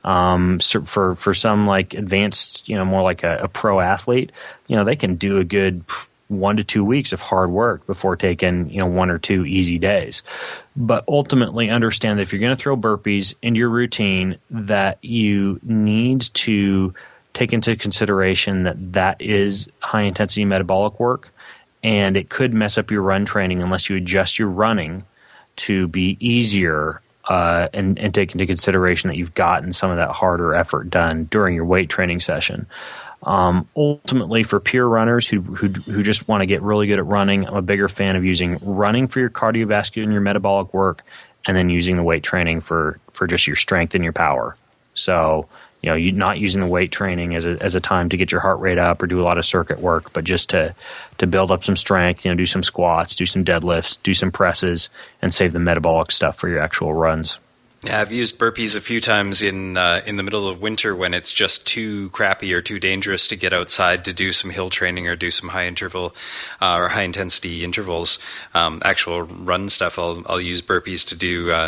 So for some like advanced, more like a pro athlete, they can do a good 1 to 2 weeks of hard work before taking 1 or 2 easy days. But ultimately understand that if you're going to throw burpees into your routine, that you need to take into consideration that is high intensity metabolic work, and it could mess up your run training unless you adjust your running to be easier and take into consideration that you've gotten some of that harder effort done during your weight training session. Ultimately, for pure runners who just want to get really good at running, I'm a bigger fan of using running for your cardiovascular and your metabolic work, and then using the weight training for just your strength and your power. So, you're not using the weight training as a time to get your heart rate up or do a lot of circuit work, but just to build up some strength, do some squats, do some deadlifts, do some presses, and save the metabolic stuff for your actual runs. Yeah, I've used burpees a few times in the middle of winter when it's just too crappy or too dangerous to get outside to do some hill training or do some high interval or high intensity intervals, actual run stuff. I'll use burpees to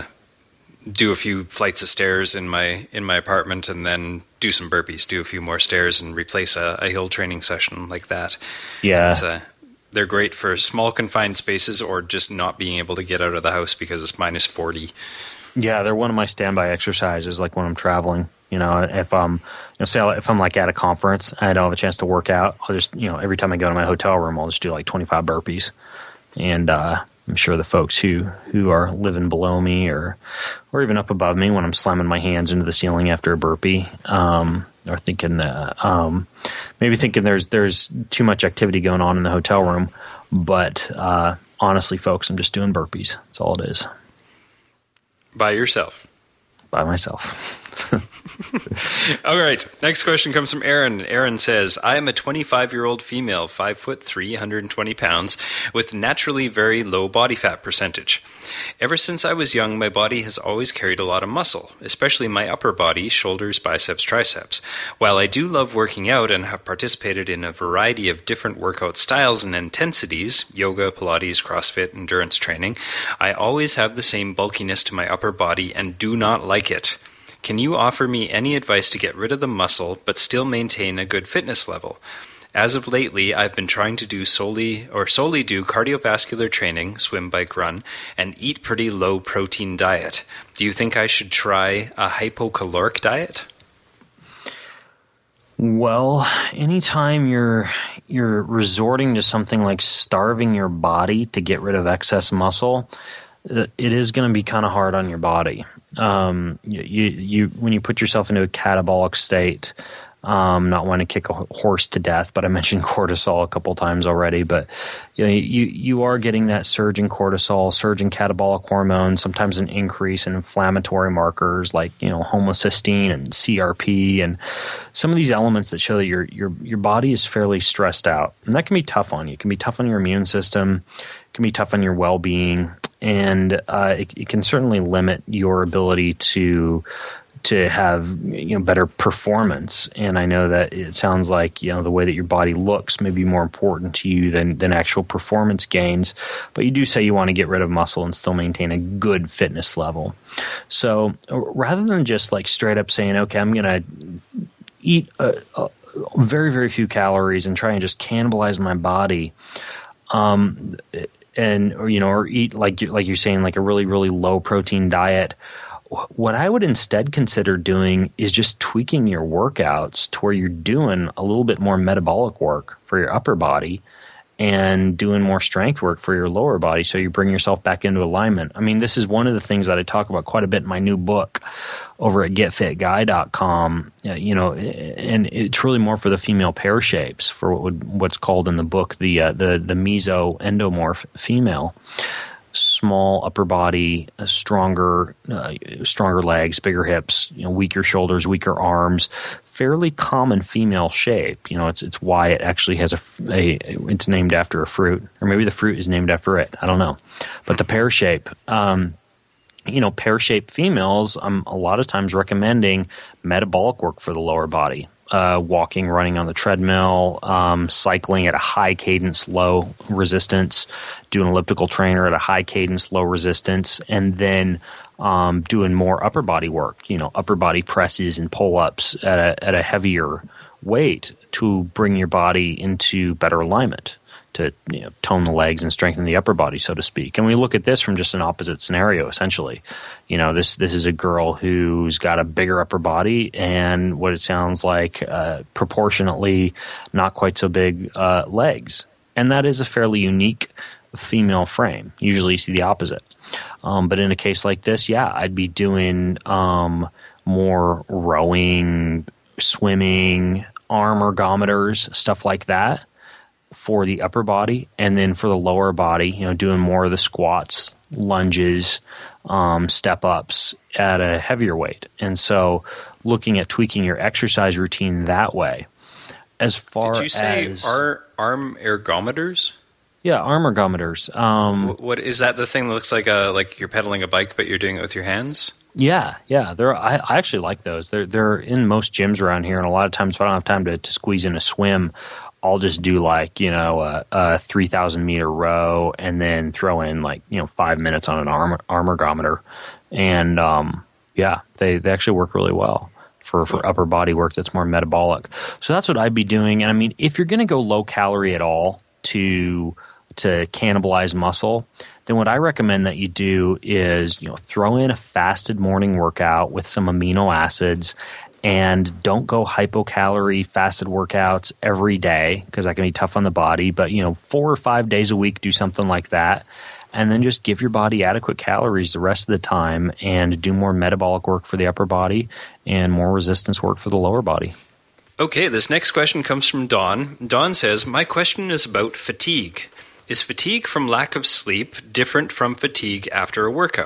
do a few flights of stairs in my apartment, and then do some burpees, do a few more stairs, and replace a hill training session like that. Yeah. They're great for small confined spaces or just not being able to get out of the house because it's minus 40. Yeah, they're one of my standby exercises, like when I'm traveling. If I'm, if I'm like at a conference and I don't have a chance to work out, I'll just, every time I go to my hotel room, I'll just do like 25 burpees. And I'm sure the folks who are living below me or even up above me, when I'm slamming my hands into the ceiling after a burpee, are thinking maybe thinking there's too much activity going on in the hotel room. But honestly, folks, I'm just doing burpees. That's all it is. By yourself? by myself. All right. Next question comes from Aaron. Aaron says, I am a 25-year-old female, 5'3", 120 pounds, with naturally very low body fat percentage. Ever since I was young, my body has always carried a lot of muscle, especially my upper body, shoulders, biceps, triceps. While I do love working out and have participated in a variety of different workout styles and intensities, yoga, Pilates, CrossFit, endurance training, I always have the same bulkiness to my upper body and do not like it. Can you offer me any advice to get rid of the muscle but still maintain a good fitness level? As of lately, I've been trying to do solely do cardiovascular training, swim, bike, run, and eat pretty low protein diet. Do you think I should try a hypocaloric diet? Well, anytime you're resorting to something like starving your body to get rid of excess muscle, it is going to be kind of hard on your body. You when you put yourself into a catabolic state, not wanting to kick a horse to death, but I mentioned cortisol a couple times already. But you are getting that surge in cortisol, surge in catabolic hormone, sometimes an increase in inflammatory markers like homocysteine and CRP, and some of these elements that show that your body is fairly stressed out, and that can be tough on you. It can be tough on your immune system. It can be tough on your well-being, and it can certainly limit your ability to have better performance. And I know that it sounds like the way that your body looks may be more important to you than actual performance gains, but you do say you want to get rid of muscle and still maintain a good fitness level. So rather than just like straight up saying, okay, I'm going to eat very, very few calories and try and just cannibalize my body, or eat like you're saying, like a really, really low protein diet. What I would instead consider doing is just tweaking your workouts to where you're doing a little bit more metabolic work for your upper body and doing more strength work for your lower body, so you bring yourself back into alignment. I mean, this is one of the things that I talk about quite a bit in my new book over at getfitguy.com, and it's really more for the female pear shapes, for what's called in the book the meso-endomorph female. Small upper body, stronger legs, bigger hips, weaker shoulders, weaker arms. Fairly common female shape. It's why it actually has it's named after a fruit, or maybe the fruit is named after it. I don't know, but the pear shape. Pear-shaped females, I'm a lot of times recommending metabolic work for the lower body. Walking, running on the treadmill, cycling at a high cadence, low resistance, doing elliptical trainer at a high cadence, low resistance, and then doing more upper body work, upper body presses and pull-ups at a heavier weight to bring your body into better alignment, to tone the legs and strengthen the upper body, so to speak. And we look at this from just an opposite scenario, essentially. This is a girl who's got a bigger upper body and what it sounds like proportionately not quite so big legs. And that is a fairly unique female frame. Usually you see the opposite. But in a case like this, I'd be doing more rowing, swimming, arm ergometers, stuff like that for the upper body. And then for the lower body, doing more of the squats, lunges, step-ups at a heavier weight. And so looking at tweaking your exercise routine that way. As far as... Did you say arm ergometers? Yeah, arm ergometers. What is that? The thing that looks like you're pedaling a bike, but you're doing it with your hands? Yeah. I actually like those. They're in most gyms around here, and a lot of times if I don't have time to squeeze in a swim, I'll just do a 3,000 meter row and then throw in 5 minutes on an arm ergometer, and they actually work really well for upper body work that's more metabolic. So that's what I'd be doing. And I mean, if you're going to go low calorie at all to cannibalize muscle, then what I recommend that you do is throw in a fasted morning workout with some amino acids. And don't go hypocalorie fasted workouts every day, because that can be tough on the body. But 4 or 5 days a week, do something like that, and then just give your body adequate calories the rest of the time, and do more metabolic work for the upper body and more resistance work for the lower body. Okay, this next question comes from Dawn. Dawn says, my question is about fatigue. Is fatigue from lack of sleep different from fatigue after a workout?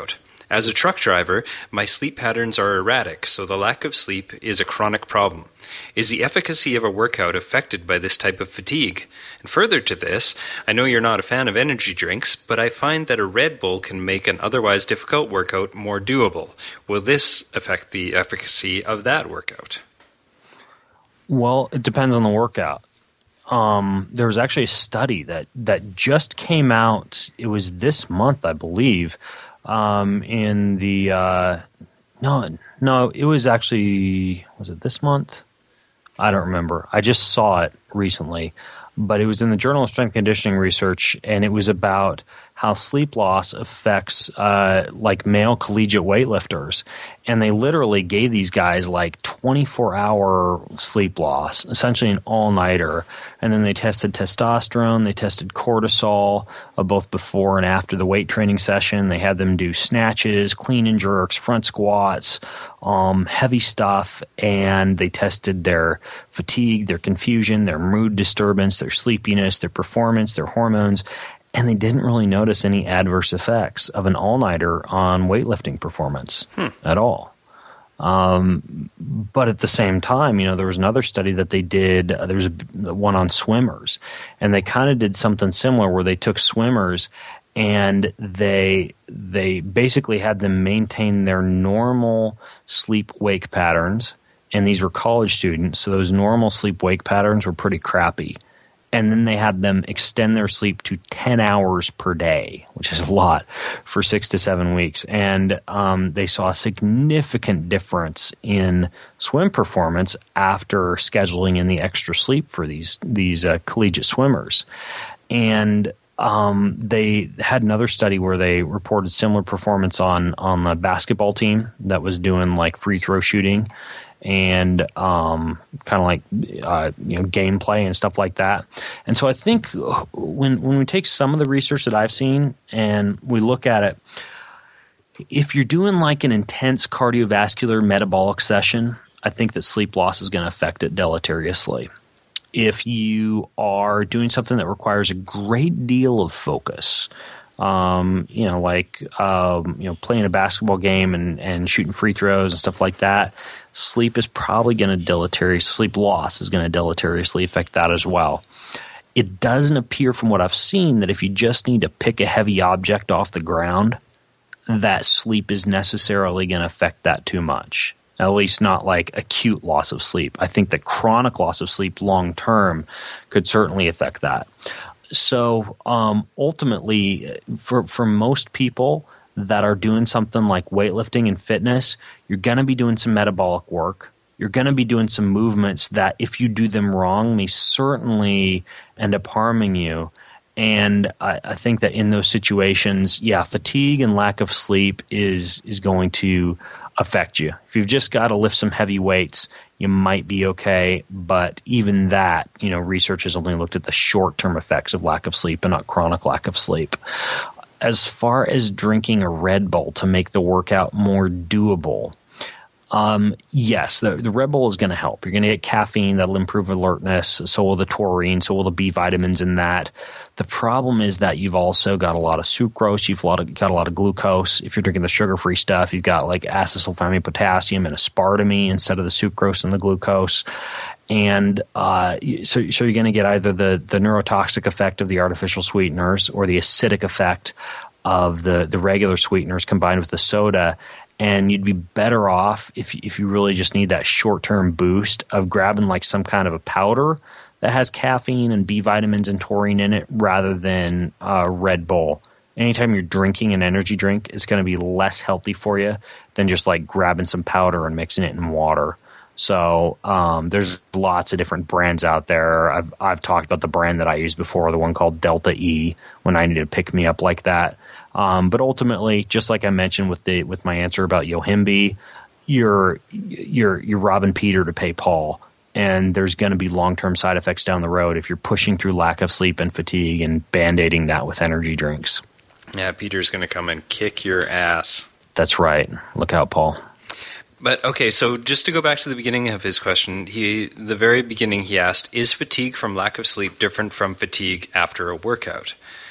As a truck driver, my sleep patterns are erratic, so the lack of sleep is a chronic problem. Is the efficacy of a workout affected by this type of fatigue? And further to this, I know you're not a fan of energy drinks, but I find that a Red Bull can make an otherwise difficult workout more doable. Will this affect the efficacy of that workout? Well, it depends on the workout. There was actually a study that just came out. It was this month, I believe. In the no, it was actually, was it this month? I don't remember. I just saw it recently, but it was in the Journal of Strength Conditioning Research, and it was about how sleep loss affects like male collegiate weightlifters. And they literally gave these guys like 24-hour sleep loss, essentially an all-nighter. And then they tested testosterone, they tested cortisol, both before and after the weight training session. They had them do snatches, clean and jerks, front squats, heavy stuff, and they tested their fatigue, their confusion, their mood disturbance, their sleepiness, their performance, their hormones. And they didn't really notice any adverse effects of an all-nighter on weightlifting performance at all. But at the same time, there was another study that they did. There was one on swimmers, and they kind of did something similar where they took swimmers and they basically had them maintain their normal sleep-wake patterns. And these were college students, so those normal sleep-wake patterns were pretty crappy. And then they had them extend their sleep to 10 hours per day, which is a lot, for 6 to 7 weeks. And they saw a significant difference in swim performance after scheduling in the extra sleep for these collegiate swimmers. And they had another study where they reported similar performance on the basketball team that was doing like free throw shooting and kind of like gameplay and stuff like that. And so I think when we take some of the research that I've seen and we look at it, if you're doing like an intense cardiovascular metabolic session, I think that sleep loss is going to affect it deleteriously. If you are doing something that requires a great deal of focus, playing a basketball game and shooting free throws and stuff like that, sleep loss is going to deleteriously affect that as well. It doesn't appear from what I've seen that if you just need to pick a heavy object off the ground, that sleep is necessarily going to affect that too much. At least not like acute loss of sleep. I think that chronic loss of sleep long term could certainly affect that. So ultimately, for most people that are doing something like weightlifting and fitness, you're going to be doing some metabolic work. You're going to be doing some movements that, if you do them wrong, may certainly end up harming you. And I think that in those situations, fatigue and lack of sleep is going to affect you. If you've just got to lift some heavy weights, you might be okay. But even that, research has only looked at the short-term effects of lack of sleep and not chronic lack of sleep. As far as drinking a Red Bull to make the workout more doable, yes, the Red Bull is going to help. You're going to get caffeine that'll improve alertness. So will the taurine. So will the B vitamins in that. The problem is that you've also got a lot of sucrose. You've got a lot of glucose. If you're drinking the sugar-free stuff, you've got like acetylsulfamide potassium and aspartame instead of the sucrose and the glucose. And so you're going to get either the neurotoxic effect of the artificial sweeteners or the acidic effect of the regular sweeteners combined with the soda. And you'd be better off if you really just need that short-term boost of grabbing like some kind of a powder that has caffeine and B vitamins and taurine in it rather than Red Bull. Anytime you're drinking an energy drink, it's going to be less healthy for you than just like grabbing some powder and mixing it in water. So there's lots of different brands out there. I've talked about the brand that I used before, the one called Delta E, when I needed to pick me up like that. But ultimately, just like I mentioned with my answer about Yohimbe, you're robbing Peter to pay Paul, and there's going to be long-term side effects down the road if you're pushing through lack of sleep and fatigue and band-aiding that with energy drinks. Yeah, Peter's going to come and kick your ass. That's right. Look out, Paul. But okay, so just to go back to the beginning of his question, the very beginning he asked, is fatigue from lack of sleep different from fatigue after a workout?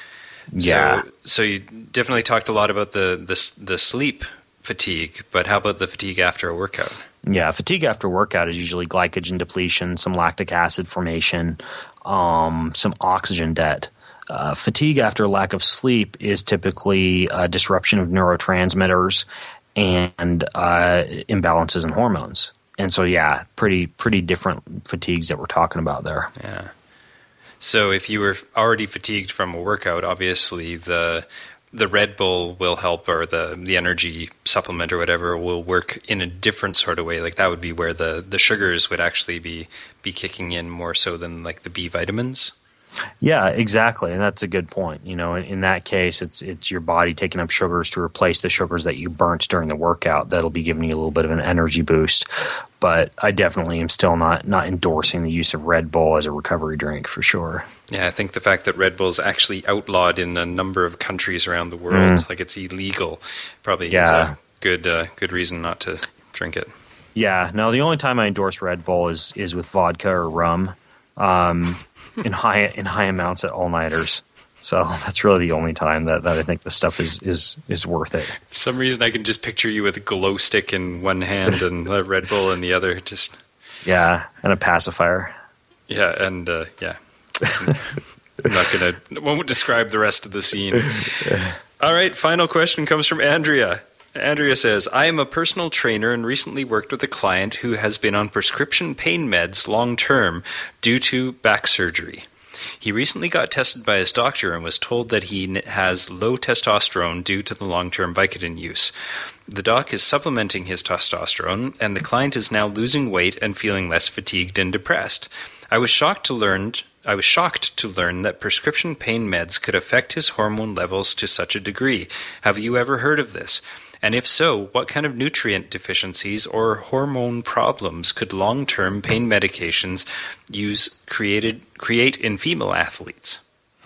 Yeah. So you definitely talked a lot about the sleep fatigue, but how about the fatigue after a workout? Yeah, fatigue after workout is usually glycogen depletion, some lactic acid formation, some oxygen debt. Fatigue after lack of sleep is typically a disruption of neurotransmitters and imbalances in hormones. And so, yeah, pretty different fatigues that we're talking about there. Yeah. So if you were already fatigued from a workout, obviously the Red Bull will help, or the energy supplement or whatever will work in a different sort of way. Like that would be where the sugars would actually be kicking in more so than like the B vitamins. Yeah, exactly, and that's a good point. In that case, it's your body taking up sugars to replace the sugars that you burnt during the workout. That'll be giving you a little bit of an energy boost. But I definitely am still not endorsing the use of Red Bull as a recovery drink for sure. Yeah, I think the fact that Red Bull is actually outlawed in a number of countries around the world, like it's illegal, probably is a good reason not to drink it. Yeah. No, the only time I endorse Red Bull is with vodka or rum. In high amounts at all-nighters. So that's really the only time that I think this stuff is worth it. For some reason I can just picture you with a glow stick in one hand and a Red Bull in the other. Yeah, and a pacifier. Yeah, and yeah. Won't describe the rest of the scene. All right, final question comes from Andrea. Andrea says, I am a personal trainer and recently worked with a client who has been on prescription pain meds long-term due to back surgery. He recently got tested by his doctor and was told that he has low testosterone due to the long-term Vicodin use. The doc is supplementing his testosterone, and the client is now losing weight and feeling less fatigued and depressed. I was shocked to learn that prescription pain meds could affect his hormone levels to such a degree. Have you ever heard of this? And if so, what kind of nutrient deficiencies or hormone problems could long-term pain medications create in female athletes?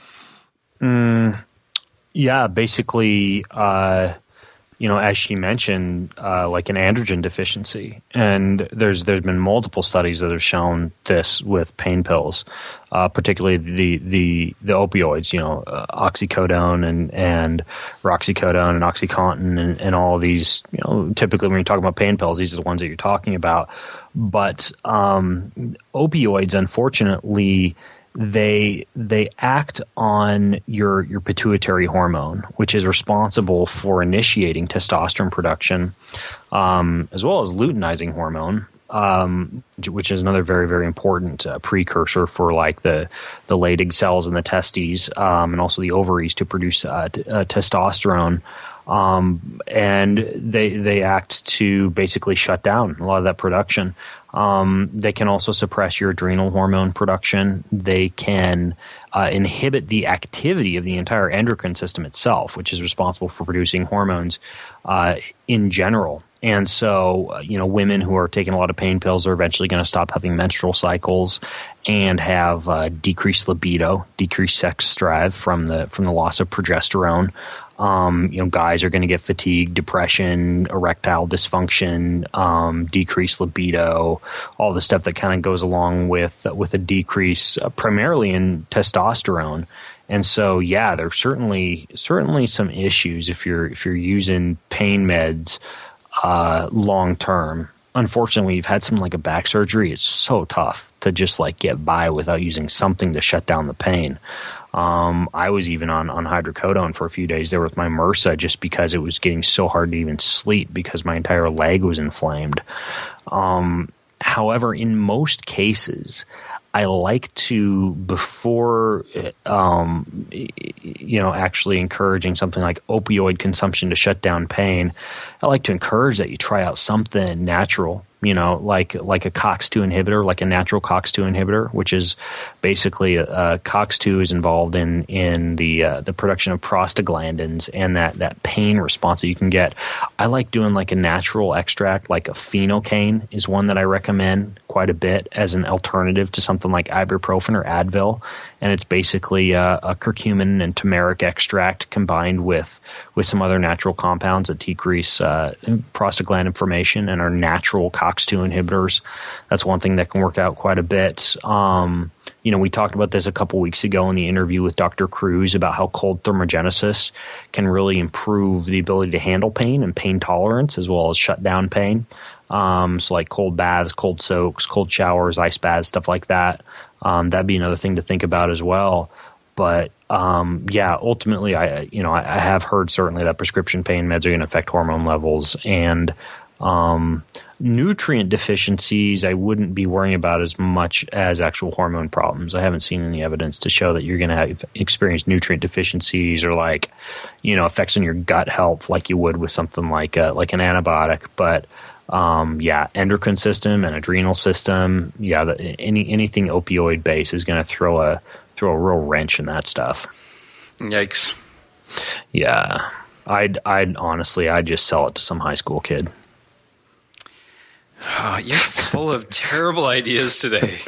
Yeah, basically, as she mentioned, like an androgen deficiency. And there's been multiple studies that have shown this with pain pills, particularly the opioids, oxycodone and roxicodone and OxyContin and all these, typically when you talk about pain pills, these are the ones that you're talking about. But opioids, unfortunately, they act on your pituitary hormone, which is responsible for initiating testosterone production, as well as luteinizing hormone, which is another very, very important precursor for like the Leydig cells in the testes, and also the ovaries to produce testosterone. And they act to basically shut down a lot of that production. They can also suppress your adrenal hormone production. They can inhibit the activity of the entire endocrine system itself, which is responsible for producing hormones in general. And so, women who are taking a lot of pain pills are eventually going to stop having menstrual cycles and have decreased libido, decreased sex drive from the loss of progesterone. Guys are going to get fatigue, depression, erectile dysfunction, decreased libido, all the stuff that kind of goes along with a decrease primarily in testosterone. And so, yeah, there's certainly some issues if you're using pain meds long term. Unfortunately, you've had something like a back surgery. It's so tough to just like get by without using something to shut down the pain. I was even on hydrocodone for a few days there with my MRSA just because it was getting so hard to even sleep because my entire leg was inflamed. However, in most cases, I like to, before actually encouraging something like opioid consumption to shut down pain, I like to encourage that you try out something natural, like a COX-2 inhibitor, like a natural COX-2 inhibitor, which is basically COX-2 is involved in the production of prostaglandins and that pain response that you can get. I like doing like a natural extract, like a phenylcane is one that I recommend quite a bit as an alternative to something like ibuprofen or Advil. And it's basically a curcumin and turmeric extract combined with some other natural compounds that decrease prostaglandin formation and are natural COX-2 inhibitors. That's one thing that can work out quite a bit. we talked about this a couple weeks ago in the interview with Dr. Cruz about how cold thermogenesis can really improve the ability to handle pain and pain tolerance as well as shut down pain. So like cold baths, cold soaks, cold showers, ice baths, stuff like that. That'd be another thing to think about as well. But ultimately, I have heard certainly that prescription pain meds are going to affect hormone levels, and nutrient deficiencies I wouldn't be worrying about as much as actual hormone problems. I haven't seen any evidence to show that you're going to experience nutrient deficiencies or effects on your gut health like you would with something like an antibiotic. But endocrine system and adrenal system, anything opioid based is going to throw a real wrench in that stuff. Yikes. Yeah. I'd just sell it to some high school kid. Oh, you're full of terrible ideas today.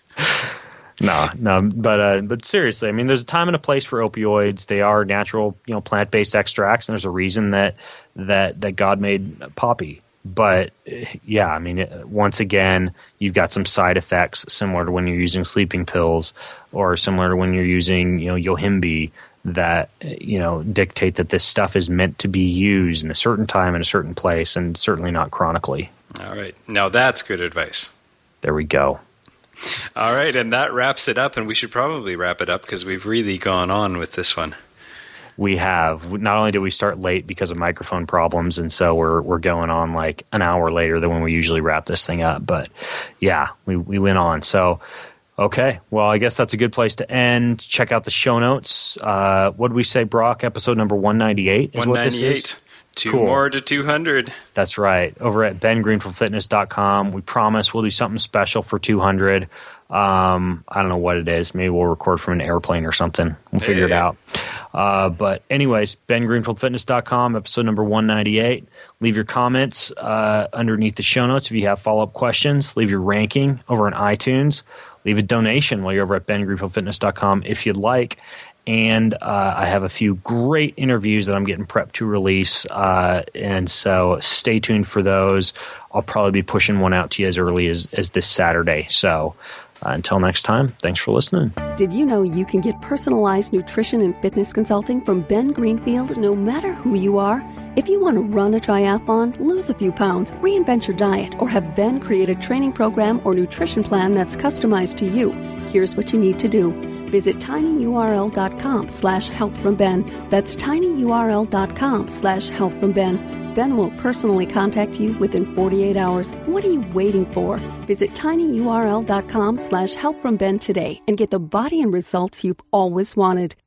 No, but seriously, I mean, there's a time and a place for opioids. They are natural, plant-based extracts, and there's a reason that God made poppy. But yeah, I mean, once again, you've got some side effects similar to when you're using sleeping pills, or similar to when you're using, Yohimbe, that dictate that this stuff is meant to be used in a certain time in a certain place, and certainly not chronically. All right, now that's good advice. There we go. All right, and that wraps it up, and we should probably wrap it up because we've really gone on with this one. We have. Not only did we start late because of microphone problems, and so we're going on like an hour later than when we usually wrap this thing up. But yeah, we went on. So, okay. Well, I guess that's a good place to end. Check out the show notes. What did we say, Brock? Episode number 198 is 198. What this is? Two more to 200. That's right. Over at bengreenfieldfitness.com. We promise we'll do something special for 200. I don't know what it is. Maybe we'll record from an airplane or something. We'll figure it out. But anyways, bengreenfieldfitness.com, episode number 198. Leave your comments underneath the show notes if you have follow-up questions. Leave your ranking over on iTunes. Leave a donation while you're over at bengreenfieldfitness.com if you'd like. And I have a few great interviews that I'm getting prepped to release, and so stay tuned for those. I'll probably be pushing one out to you as early as this Saturday. So until next time, thanks for listening. Did you know you can get personalized nutrition and fitness consulting from Ben Greenfield no matter who you are? If you want to run a triathlon, lose a few pounds, reinvent your diet, or have Ben create a training program or nutrition plan that's customized to you, here's what you need to do. Visit tinyurl.com/helpfromben. That's tinyurl.com/helpfromben. Ben will personally contact you within 48 hours. What are you waiting for? Visit tinyurl.com/helpfromben today and get the body and results you've always wanted.